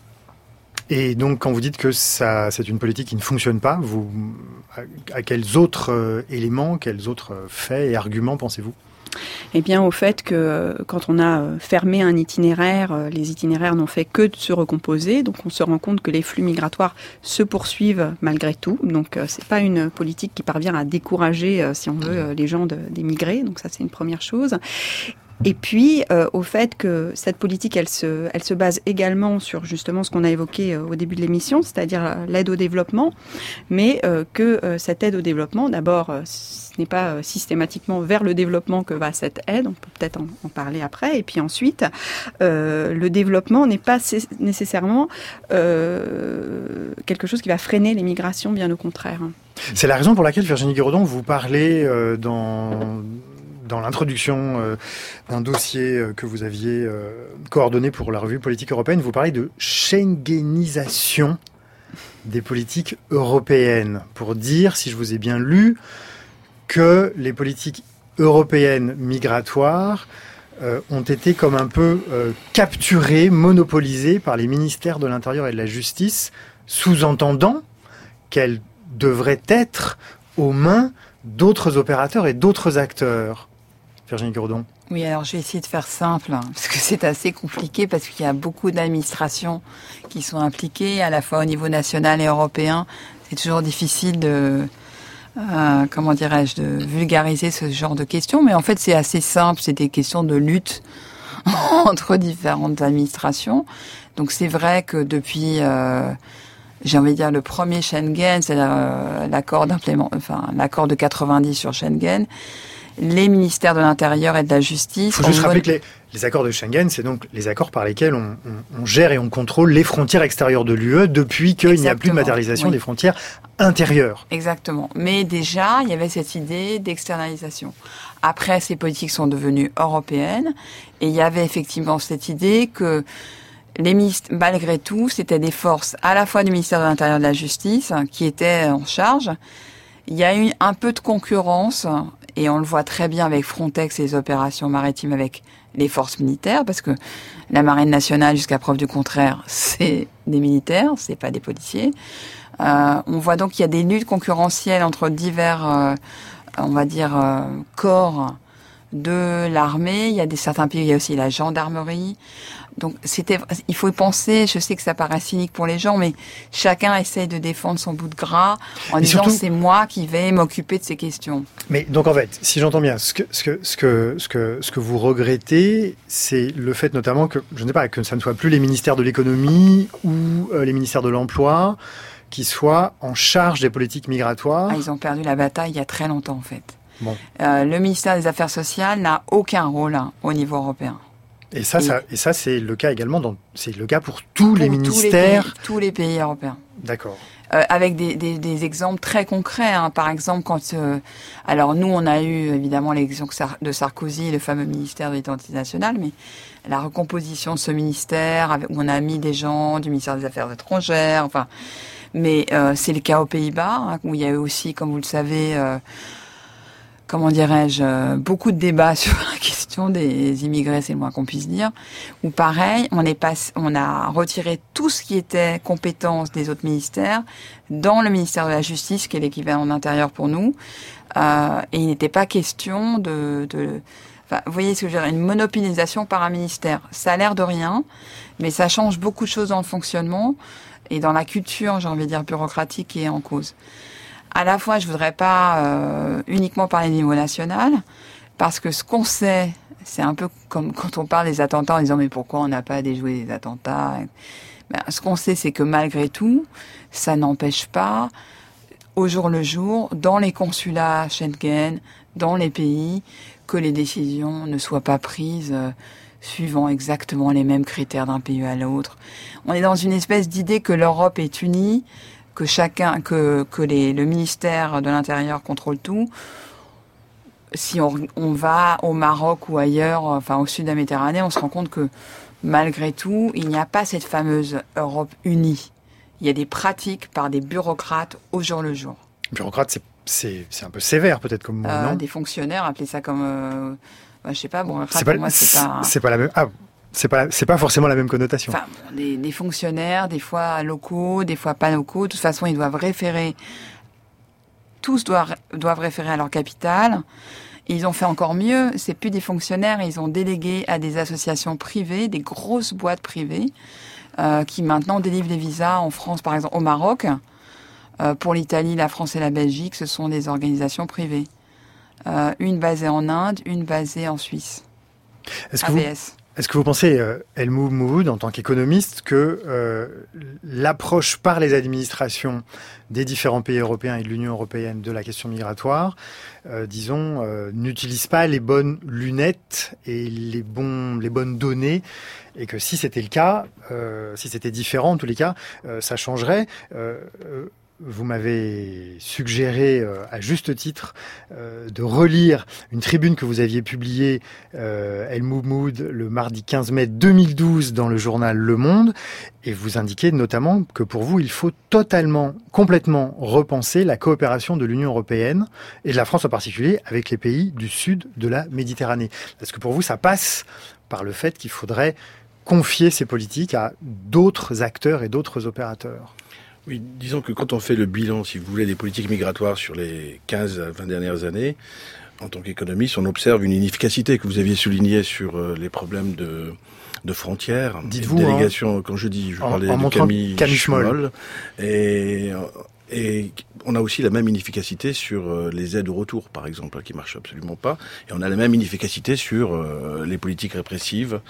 Et donc, quand vous dites que ça, c'est une politique qui ne fonctionne pas, vous, à, à quels autres euh, éléments, quels autres faits et arguments pensez-vous ? Eh bien, au fait que quand on a fermé un itinéraire, les itinéraires n'ont fait que de se recomposer. Donc, on se rend compte que les flux migratoires se poursuivent malgré tout. Donc, c'est pas une politique qui parvient à décourager, si on veut, les gens de, d'émigrer. Donc, ça, c'est une première chose. Et puis, euh, au fait que cette politique, elle se, elle se base également sur justement ce qu'on a évoqué euh, au début de l'émission, c'est-à-dire euh, l'aide au développement, mais euh, que euh, cette aide au développement, d'abord, euh, ce n'est pas euh, systématiquement vers le développement que va cette aide, on peut peut-être en, en parler après, et puis ensuite, euh, le développement n'est pas c- nécessairement euh, quelque chose qui va freiner les migrations, bien au contraire. C'est la raison pour laquelle, Virginie Guiraudon, vous parlez euh, dans... dans l'introduction euh, d'un dossier euh, que vous aviez euh, coordonné pour la revue Politique Européenne, vous parlez de Schengenisation des politiques européennes, pour dire, si je vous ai bien lu, que les politiques européennes migratoires euh, ont été comme un peu euh, capturées, monopolisées par les ministères de l'Intérieur et de la Justice, sous-entendant qu'elles devraient être aux mains d'autres opérateurs et d'autres acteurs. Virginie Guiraudon. Oui, alors je vais essayer de faire simple, hein, parce que c'est assez compliqué, parce qu'il y a beaucoup d'administrations qui sont impliquées, à la fois au niveau national et européen. C'est toujours difficile de, euh, comment dirais-je, de vulgariser ce genre de questions, mais en fait c'est assez simple, c'est des questions de lutte entre différentes administrations. Donc c'est vrai que depuis... Euh, j'ai envie de dire le premier Schengen, c'est l'accord d'implément, enfin l'accord de quatre-vingt-dix sur Schengen. Les ministères de l'Intérieur et de la Justice. Il faut juste rappeler que les, les accords de Schengen, c'est donc les accords par lesquels on, on, on gère et on contrôle les frontières extérieures de l'U E depuis qu'il Exactement. n'y a plus de matérialisation oui. des frontières intérieures. Exactement. Mais déjà, il y avait cette idée d'externalisation. Après, ces politiques sont devenues européennes et il y avait effectivement cette idée que les ministres, malgré tout, c'était des forces à la fois du ministère de l'Intérieur et de la Justice qui étaient en charge. Il y a eu un peu de concurrence, et on le voit très bien avec Frontex et les opérations maritimes avec les forces militaires, parce que la Marine nationale, jusqu'à preuve du contraire, c'est des militaires, c'est pas des policiers. Euh, on voit donc qu'il y a des luttes concurrentielles entre divers, euh, on va dire, euh, corps de l'armée. Il y a des certains pays, il y a aussi la gendarmerie. Donc, c'était, il faut y penser, je sais que ça paraît cynique pour les gens, mais chacun essaye de défendre son bout de gras en et disant surtout, c'est moi qui vais m'occuper de ces questions. Mais donc, en fait, si j'entends bien, ce que, ce que, ce que, ce que, ce que vous regrettez, c'est le fait notamment que, je ne sais pas, que ça ne soit plus les ministères de l'économie ou euh, les ministères de l'emploi qui soient en charge des politiques migratoires. Ah, ils ont perdu la bataille il y a très longtemps, en fait. Bon. Euh, le ministère des Affaires sociales n'a aucun rôle hein, au niveau européen. Et ça, et, ça, et ça, c'est le cas également. Dans, c'est le cas pour tous pour les ministères. Tous les pays, tous les pays européens. D'accord. Euh, avec des, des, des exemples très concrets. Hein. Par exemple, quand... Euh, alors, nous, on a eu, évidemment, l'élection de Sarkozy, le fameux ministère de l'identité nationale, mais la recomposition de ce ministère, où on a mis des gens du ministère des Affaires étrangères, enfin... Mais euh, c'est le cas aux Pays-Bas, hein, où il y a eu aussi, comme vous le savez... Euh, comment dirais-je, euh, beaucoup de débats sur la question des immigrés, c'est le moins qu'on puisse dire, où pareil, on est pas, on a retiré tout ce qui était compétence des autres ministères dans le ministère de la Justice, qui est l'équivalent d'intérieur pour nous, euh, et il n'était pas question de, de enfin, vous voyez ce que je veux dire, une monopolisation par un ministère. Ça a l'air de rien, mais ça change beaucoup de choses dans le fonctionnement et dans la culture, j'ai envie de dire, bureaucratique qui est en cause. À la fois, je voudrais pas euh, uniquement parler du niveau national, parce que ce qu'on sait, c'est un peu comme quand on parle des attentats en disant mais pourquoi on n'a pas déjoué les attentats. Ben, ce qu'on sait, c'est que malgré tout, ça n'empêche pas, au jour le jour, dans les consulats Schengen, dans les pays, que les décisions ne soient pas prises euh, suivant exactement les mêmes critères d'un pays à l'autre. On est dans une espèce d'idée que l'Europe est unie, que chacun, que que les, le ministère de l'Intérieur contrôle tout. Si on, on va au Maroc ou ailleurs, enfin au sud de la Méditerranée, on se rend compte que malgré tout, il n'y a pas cette fameuse Europe unie. Il y a des pratiques par des bureaucrates au jour le jour. Bureaucrate, c'est c'est c'est un peu sévère peut-être comme mot, euh, non ? Des fonctionnaires, appelez ça comme, euh, bah, je sais pas. Bon, c'est pour pas, moi, c'est pas. C'est pas la même. Ah. C'est pas, c'est pas forcément la même connotation. Enfin, bon, des, des fonctionnaires, des fois locaux, des fois pas locaux. De toute façon, ils doivent référer. Tous doivent, doivent référer à leur capitale. Et ils ont fait encore mieux. C'est plus des fonctionnaires. Ils ont délégué à des associations privées, des grosses boîtes privées, euh, qui maintenant délivrent des visas en France, par exemple, au Maroc. Euh, pour l'Italie, la France et la Belgique, ce sont des organisations privées. Euh, une basée en Inde, une basée en Suisse. Est-ce que A V S. Vous... Est-ce que vous pensez, euh, Helmut Mouhoud, en tant qu'économiste, que euh, l'approche par les administrations des différents pays européens et de l'Union européenne de la question migratoire, euh, disons, euh, n'utilise pas les bonnes lunettes et les, bons, les bonnes données, et que si c'était le cas, euh, si c'était différent en tous les cas, euh, ça changerait euh, euh, Vous m'avez suggéré, euh, à juste titre, euh, de relire une tribune que vous aviez publiée, euh, Helmut Mouhoud, le mardi quinze mai deux mille douze dans le journal Le Monde, et vous indiquez notamment que pour vous, il faut totalement, complètement repenser la coopération de l'Union européenne, et de la France en particulier, avec les pays du sud de la Méditerranée. Est-ce que pour vous, ça passe par le fait qu'il faudrait confier ces politiques à d'autres acteurs et d'autres opérateurs ? Oui, disons que quand on fait le bilan, si vous voulez, des politiques migratoires sur les quinze à vingt dernières années, en tant qu'économiste, on observe une inefficacité que vous aviez soulignée sur les problèmes de, de frontières. Dites-vous, délégation, hein, quand je dis, je en, parlais en de Camille, Camille Schmoll. Et, et on a aussi la même inefficacité sur les aides au retour, par exemple, qui marchent absolument pas. Et on a la même inefficacité sur les politiques répressives.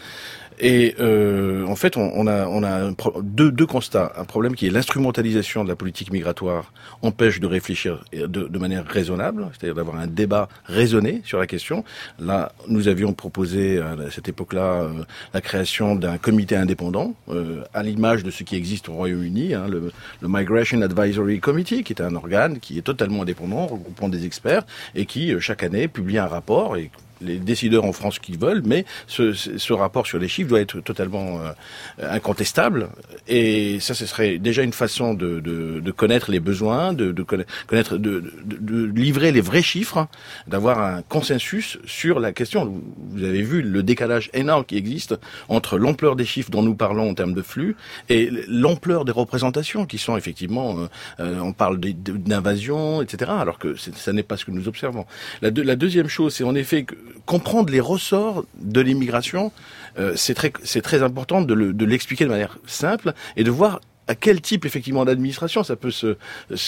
Et euh, en fait, on, on a, on a un pro- deux, deux constats. Un problème qui est l'instrumentalisation de la politique migratoire empêche de réfléchir de, de manière raisonnable, c'est-à-dire d'avoir un débat raisonné sur la question. Là, nous avions proposé à cette époque-là euh, la création d'un comité indépendant, euh, à l'image de ce qui existe au Royaume-Uni, hein, le, le Migration Advisory Committee, qui est un organe qui est totalement indépendant, regroupant des experts, et qui, euh, chaque année, publie un rapport et les décideurs en France qui veulent, mais ce, ce rapport sur les chiffres doit être totalement euh, incontestable. Et ça, ce serait déjà une façon de, de, de connaître les besoins, de, de connaître, de, de, de livrer les vrais chiffres, d'avoir un consensus sur la question. Vous avez vu le décalage énorme qui existe entre l'ampleur des chiffres dont nous parlons en termes de flux et l'ampleur des représentations qui sont effectivement, euh, on parle d'invasion, et cetera, alors que ça n'est pas ce que nous observons. La, de, la deuxième chose, c'est en effet que comprendre les ressorts de l'immigration, euh, c'est très, c'est très important de, le, de l'expliquer de manière simple et de voir à quel type effectivement d'administration ça peut se,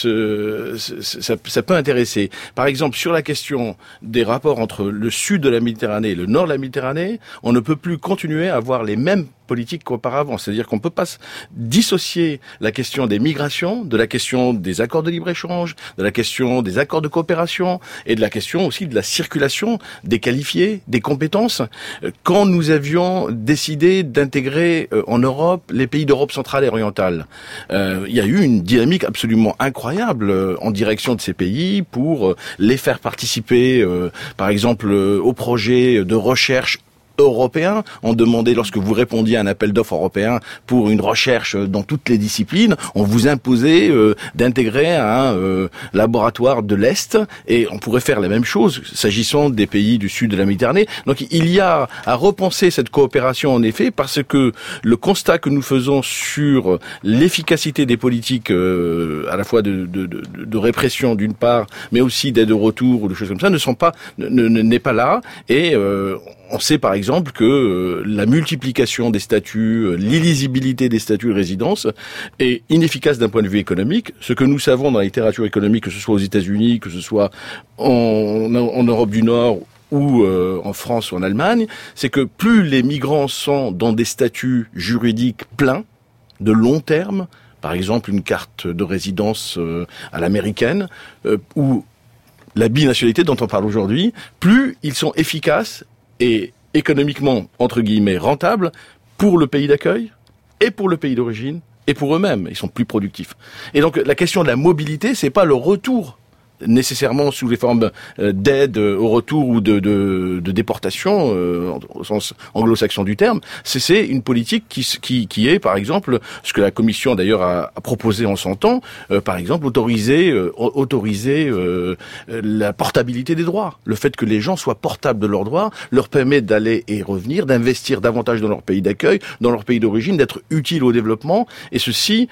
se, se ça, ça peut intéresser. Par exemple, sur la question des rapports entre le sud de la Méditerranée et le nord de la Méditerranée, on ne peut plus continuer à avoir les mêmes politique qu'auparavant. C'est-à-dire qu'on ne peut pas dissocier la question des migrations de la question des accords de libre-échange, de la question des accords de coopération et de la question aussi de la circulation des qualifiés, des compétences. Quand nous avions décidé d'intégrer euh, en Europe les pays d'Europe centrale et orientale, euh, il y a eu une dynamique absolument incroyable euh, en direction de ces pays pour euh, les faire participer, euh, par exemple, euh, au projet de recherche européen. On demandait, lorsque vous répondiez à un appel d'offres européen pour une recherche dans toutes les disciplines, on vous imposait euh, d'intégrer un euh, laboratoire de l'Est, et on pourrait faire la même chose s'agissant des pays du sud de la Méditerranée. Donc il y a à repenser cette coopération en effet, parce que le constat que nous faisons sur l'efficacité des politiques euh, à la fois de, de, de, de répression d'une part, mais aussi d'aide au retour ou de choses comme ça, ne sont pas, ne, ne, n'est pas là, et euh, on sait par exemple que euh, la multiplication des statuts, euh, l'illisibilité des statuts de résidence est inefficace d'un point de vue économique. Ce que nous savons dans la littérature économique, que ce soit aux États-Unis, que ce soit en, en Europe du Nord ou euh, en France ou en Allemagne, c'est que plus les migrants sont dans des statuts juridiques pleins, de long terme, par exemple une carte de résidence euh, à l'américaine, euh, ou la binationalité dont on parle aujourd'hui, plus ils sont efficaces et économiquement, entre guillemets, rentables pour le pays d'accueil et pour le pays d'origine et pour eux-mêmes. Ils sont plus productifs. Et donc, la question de la mobilité, c'est pas le retour nécessairement sous les formes d'aide au retour ou de, de, de déportation euh, au sens anglo-saxon du terme. C'est, c'est une politique qui, qui, qui est, par exemple, ce que la Commission d'ailleurs a, a proposé en son temps, euh, par exemple, autoriser, euh, autoriser euh, la portabilité des droits. Le fait que les gens soient portables de leurs droits leur permet d'aller et revenir, d'investir davantage dans leur pays d'accueil, dans leur pays d'origine, d'être utile au développement, et ceci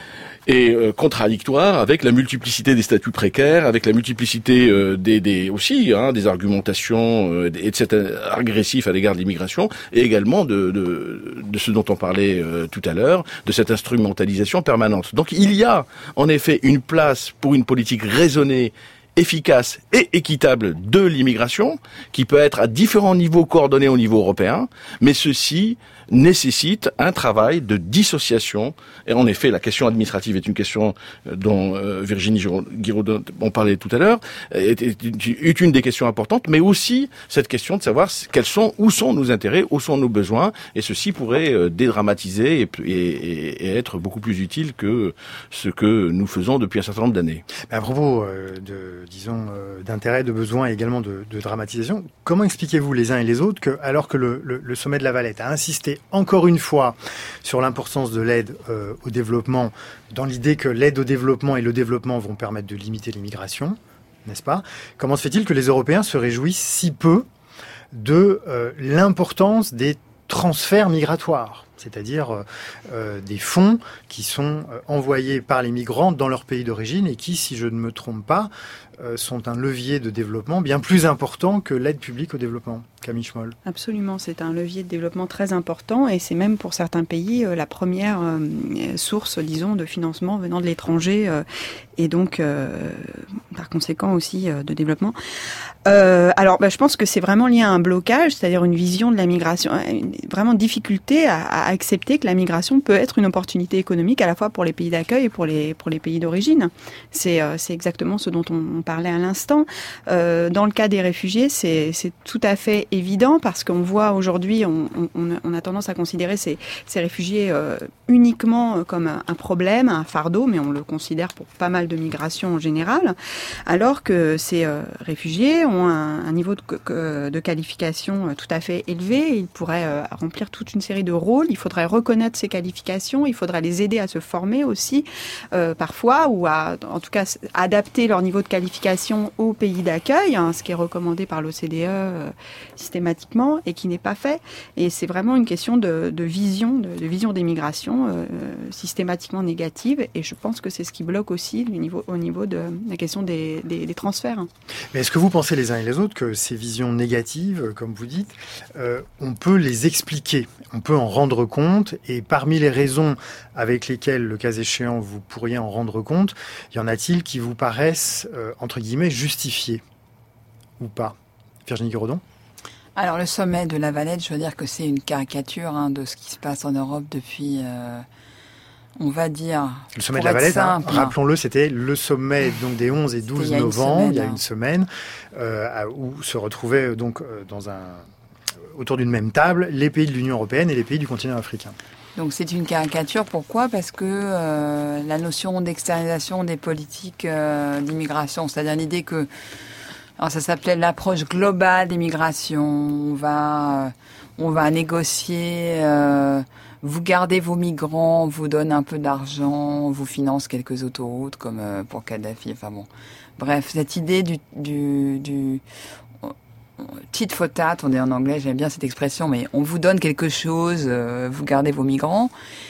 et euh, contradictoire avec la multiplicité des statuts précaires, avec la multiplicité euh, des, des aussi hein, des argumentations euh, et de cet agressif à l'égard de l'immigration, et également de, de, de ce dont on parlait euh, tout à l'heure, de cette instrumentalisation permanente. Donc il y a en effet une place pour une politique raisonnée, efficace et équitable de l'immigration, qui peut être à différents niveaux coordonnés au niveau européen, mais ceci nécessite un travail de dissociation. Et en effet, la question administrative est une question dont euh, Virginie Giraudot, on parlait tout à l'heure, est, est, est une des questions importantes, mais aussi cette question de savoir quels sont, où sont nos intérêts, où sont nos besoins, et ceci pourrait euh, dédramatiser et, et, et être beaucoup plus utile que ce que nous faisons depuis un certain nombre d'années. À propos euh, de, disons, euh, d'intérêt, de besoin et également de, de dramatisation, comment expliquez-vous les uns et les autres que, alors que le, le, le sommet de La Valette a insisté encore une fois sur l'importance de l'aide euh, au développement, dans l'idée que l'aide au développement et le développement vont permettre de limiter l'immigration, n'est-ce pas? Comment se fait-il que les Européens se réjouissent si peu de euh, l'importance des transferts migratoires, c'est-à-dire euh, des fonds qui sont euh, envoyés par les migrants dans leur pays d'origine et qui, si je ne me trompe pas, euh, sont un levier de développement bien plus important que l'aide publique au développement. Camille Schmoll. Absolument, c'est un levier de développement très important et c'est même pour certains pays euh, la première euh, source, disons, de financement venant de l'étranger euh, et donc euh, par conséquent aussi euh, de développement. Euh, alors, bah, je pense que c'est vraiment lié à un blocage, c'est-à-dire une vision de la migration, une vraiment difficulté à, à accepter que la migration peut être une opportunité économique à la fois pour les pays d'accueil et pour les pour les pays d'origine. C'est euh, c'est exactement ce dont on, on parlait à l'instant. Euh, dans le cas des réfugiés, c'est c'est tout à fait évident parce qu'on voit aujourd'hui, on, on, on a tendance à considérer ces, ces réfugiés euh, uniquement comme un, un problème, un fardeau, mais on le considère pour pas mal de migrations en général, alors que ces euh, réfugiés ont un, un niveau de, de qualification tout à fait élevé. Ils pourraient euh, remplir toute une série de rôles. Il faudrait reconnaître ces qualifications. Il faudrait les aider à se former aussi, euh, parfois, ou à, en tout cas, adapter leur niveau de qualification au pays d'accueil, hein, ce qui est recommandé par l'O C D E euh, systématiquement et qui n'est pas fait. Et c'est vraiment une question de, de vision, de, de vision des migrations euh, systématiquement négative. Et je pense que c'est ce qui bloque aussi du niveau, au niveau de la question des, des, des transferts. Mais est-ce que vous pensez les uns et les autres que ces visions négatives, comme vous dites, euh, on peut les expliquer, on peut en rendre compte, et parmi les raisons avec lesquelles, le cas échéant, vous pourriez en rendre compte, y en a-t-il qui vous paraissent, euh, entre guillemets, justifiées ou pas? Virginie Giraudot? Alors le sommet de La Valette, je veux dire que c'est une caricature hein, de ce qui se passe en Europe depuis, euh, on va dire... Le sommet de La Valette, hein, rappelons-le, c'était le sommet donc, des onze et douze novembre, il y a une semaine, euh, où se retrouvaient donc euh, dans un, autour d'une même table les pays de l'Union européenne et les pays du continent africain. Donc c'est une caricature, pourquoi ? Parce que euh, la notion d'externalisation des politiques euh, d'immigration, c'est-à-dire l'idée que... Alors ça s'appelait l'approche globale des migrations. On va, on va négocier. Euh, vous gardez vos migrants, on vous donne un peu d'argent, on vous finance quelques autoroutes comme euh, pour Kadhafi. Enfin bon, bref, cette idée du, du, du tit for tat, on dit en anglais, j'aime bien cette expression, mais on vous donne quelque chose, euh, vous gardez vos migrants,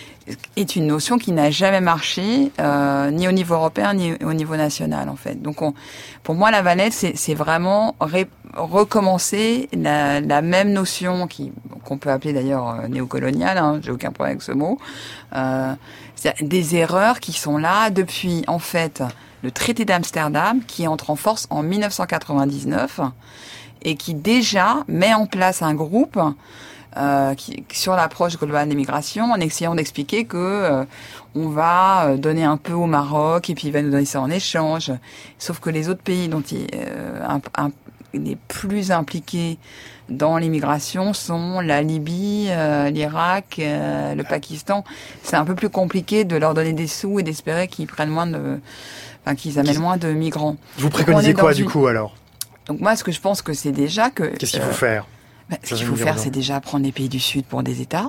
est une notion qui n'a jamais marché, euh, ni au niveau européen, ni au niveau national, en fait. Donc, on, pour moi, La Valette, c'est, c'est vraiment ré, recommencer la, la même notion qui, qu'on peut appeler d'ailleurs euh, néocoloniale, hein, j'ai aucun problème avec ce mot, euh, c'est des erreurs qui sont là depuis, en fait, le traité d'Amsterdam, qui entre en force en dix-neuf cent quatre-vingt-dix-neuf, et qui déjà met en place un groupe Euh, qui, sur l'approche globale des migrations, en essayant d'expliquer que euh, on va donner un peu au Maroc et puis il va nous donner ça en échange. Sauf que les autres pays dont il euh, un, un, les plus impliqués dans l'immigration sont la Libye, euh, l'Irak, euh, le Pakistan. C'est un peu plus compliqué de leur donner des sous et d'espérer qu'ils prennent moins de, enfin qu'ils amènent moins de migrants. Vous préconisez quoi du une... coup alors ? Donc moi, ce que je pense que c'est déjà que qu'est-ce qu'il faut euh, faire ? Ben, ce qu'il faut faire, c'est déjà prendre les pays du Sud pour des États,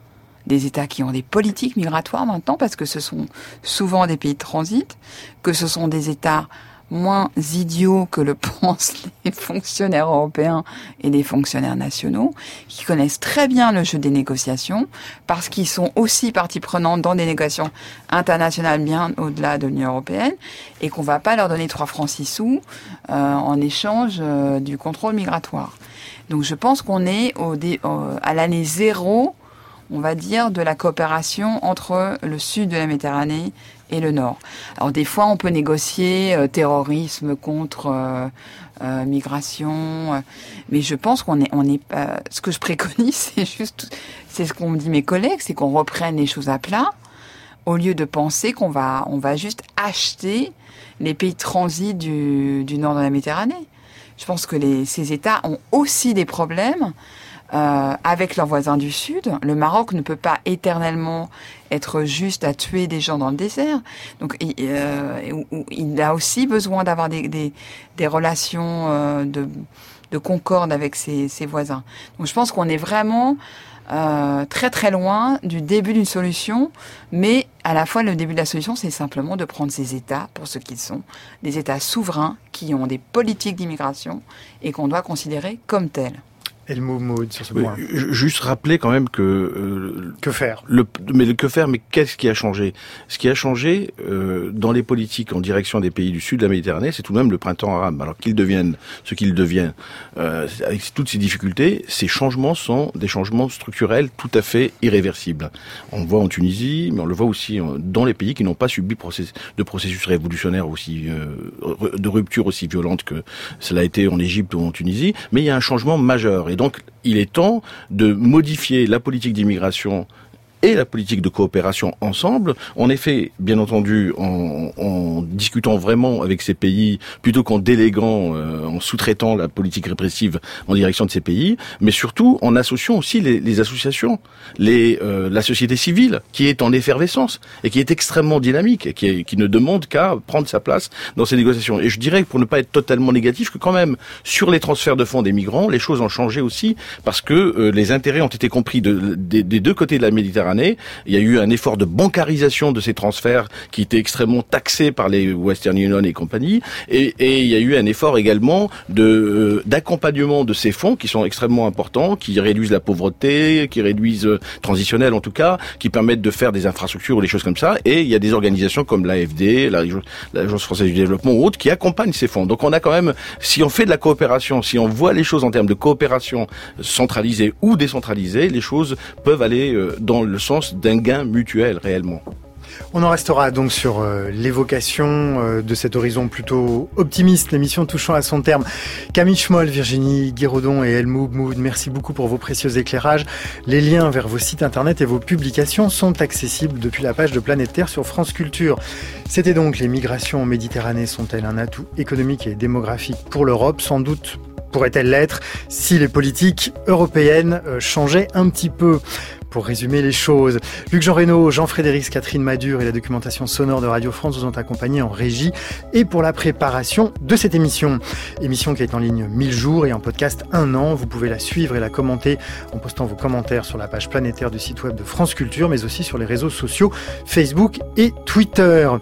des États qui ont des politiques migratoires maintenant, parce que ce sont souvent des pays de transit, que ce sont des États moins idiots que le pensent les fonctionnaires européens et les fonctionnaires nationaux, qui connaissent très bien le jeu des négociations, parce qu'ils sont aussi partie prenante dans des négociations internationales bien au-delà de l'Union européenne, et qu'on va pas leur donner trois francs six sous euh, en échange euh, du contrôle migratoire. Donc je pense qu'on est au dé, au, à l'année zéro, on va dire, de la coopération entre le sud de la Méditerranée et le nord. Alors des fois, on peut négocier euh, terrorisme contre euh, euh, migration, euh, mais je pense qu'on est, on est. Euh, ce que je préconise, c'est juste, c'est ce qu'ont me dit mes collègues, c'est qu'on reprenne les choses à plat, au lieu de penser qu'on va, on va juste acheter les pays de transit du, du nord de la Méditerranée. Je pense que les, ces États ont aussi des problèmes euh, avec leurs voisins du Sud. Le Maroc ne peut pas éternellement être juste à tuer des gens dans le désert. Donc, il, euh, il a aussi besoin d'avoir des, des, des relations euh, de, de concorde avec ses, ses voisins. Donc, je pense qu'on est vraiment euh, très très loin du début d'une solution, mais à la fois le début de la solution, c'est simplement de prendre ces États pour ce qu'ils sont, des États souverains qui ont des politiques d'immigration et qu'on doit considérer comme tels. Helmut Maud sur ce point. Euh, juste rappeler quand même que euh, que faire le, mais le que faire mais qu'est-ce qui a changé? Ce qui a changé euh, dans les politiques en direction des pays du sud de la Méditerranée, c'est tout de même le printemps arabe. Alors qu'ils deviennent ce qu'ils deviennent, euh, avec toutes ces difficultés, ces changements sont des changements structurels tout à fait irréversibles. On le voit en Tunisie, mais on le voit aussi dans les pays qui n'ont pas subi process, de processus révolutionnaire aussi euh, de rupture aussi violente que cela a été en Égypte ou en Tunisie. Mais il y a un changement majeur. Et donc, il est temps de modifier la politique d'immigration et la politique de coopération ensemble. En effet, bien entendu, en, en discutant vraiment avec ces pays, plutôt qu'en déléguant, euh, en sous-traitant la politique répressive en direction de ces pays, mais surtout en associant aussi les, les associations, les, euh, la société civile, qui est en effervescence et qui est extrêmement dynamique et qui, est, qui ne demande qu'à prendre sa place dans ces négociations. Et je dirais, pour ne pas être totalement négatif, que quand même, sur les transferts de fonds des migrants, les choses ont changé aussi parce que euh, les intérêts ont été compris de, de, des deux côtés de la Méditerranée. Il y a eu un effort de bancarisation de ces transferts qui était extrêmement taxé par les Western Union et compagnie, et, et il y a eu un effort également de euh, d'accompagnement de ces fonds qui sont extrêmement importants, qui réduisent la pauvreté, qui réduisent euh, transitionnelle en tout cas, qui permettent de faire des infrastructures ou des choses comme ça. Et il y a des organisations comme l'A F D, l'Agence française du développement ou autres, qui accompagnent ces fonds. Donc on a quand même, si on fait de la coopération, si on voit les choses en termes de coopération centralisée ou décentralisée, les choses peuvent aller euh, dans le sens d'un gain mutuel réellement. On en restera donc sur euh, l'évocation euh, de cet horizon plutôt optimiste, l'émission touchant à son terme. Camille Schmoll, Virginie Guiraudon et Helmoud Moud, merci beaucoup pour vos précieux éclairages. Les liens vers vos sites internet et vos publications sont accessibles depuis la page de Planète Terre sur France Culture. C'était donc les migrations en Méditerranée sont-elles un atout économique et démographique pour l'Europe ? Sans doute pourrait-elle l'être si les politiques européennes euh, changeaient un petit peu. Pour résumer les choses, Luc-Jean Reynaud, Jean-Frédéric, Catherine Madure et la documentation sonore de Radio France vous ont accompagnés en régie et pour la préparation de cette émission. Émission qui est en ligne mille jours et en podcast un an. Vous pouvez la suivre et la commenter en postant vos commentaires sur la page planétaire du site web de France Culture, mais aussi sur les réseaux sociaux Facebook et Twitter.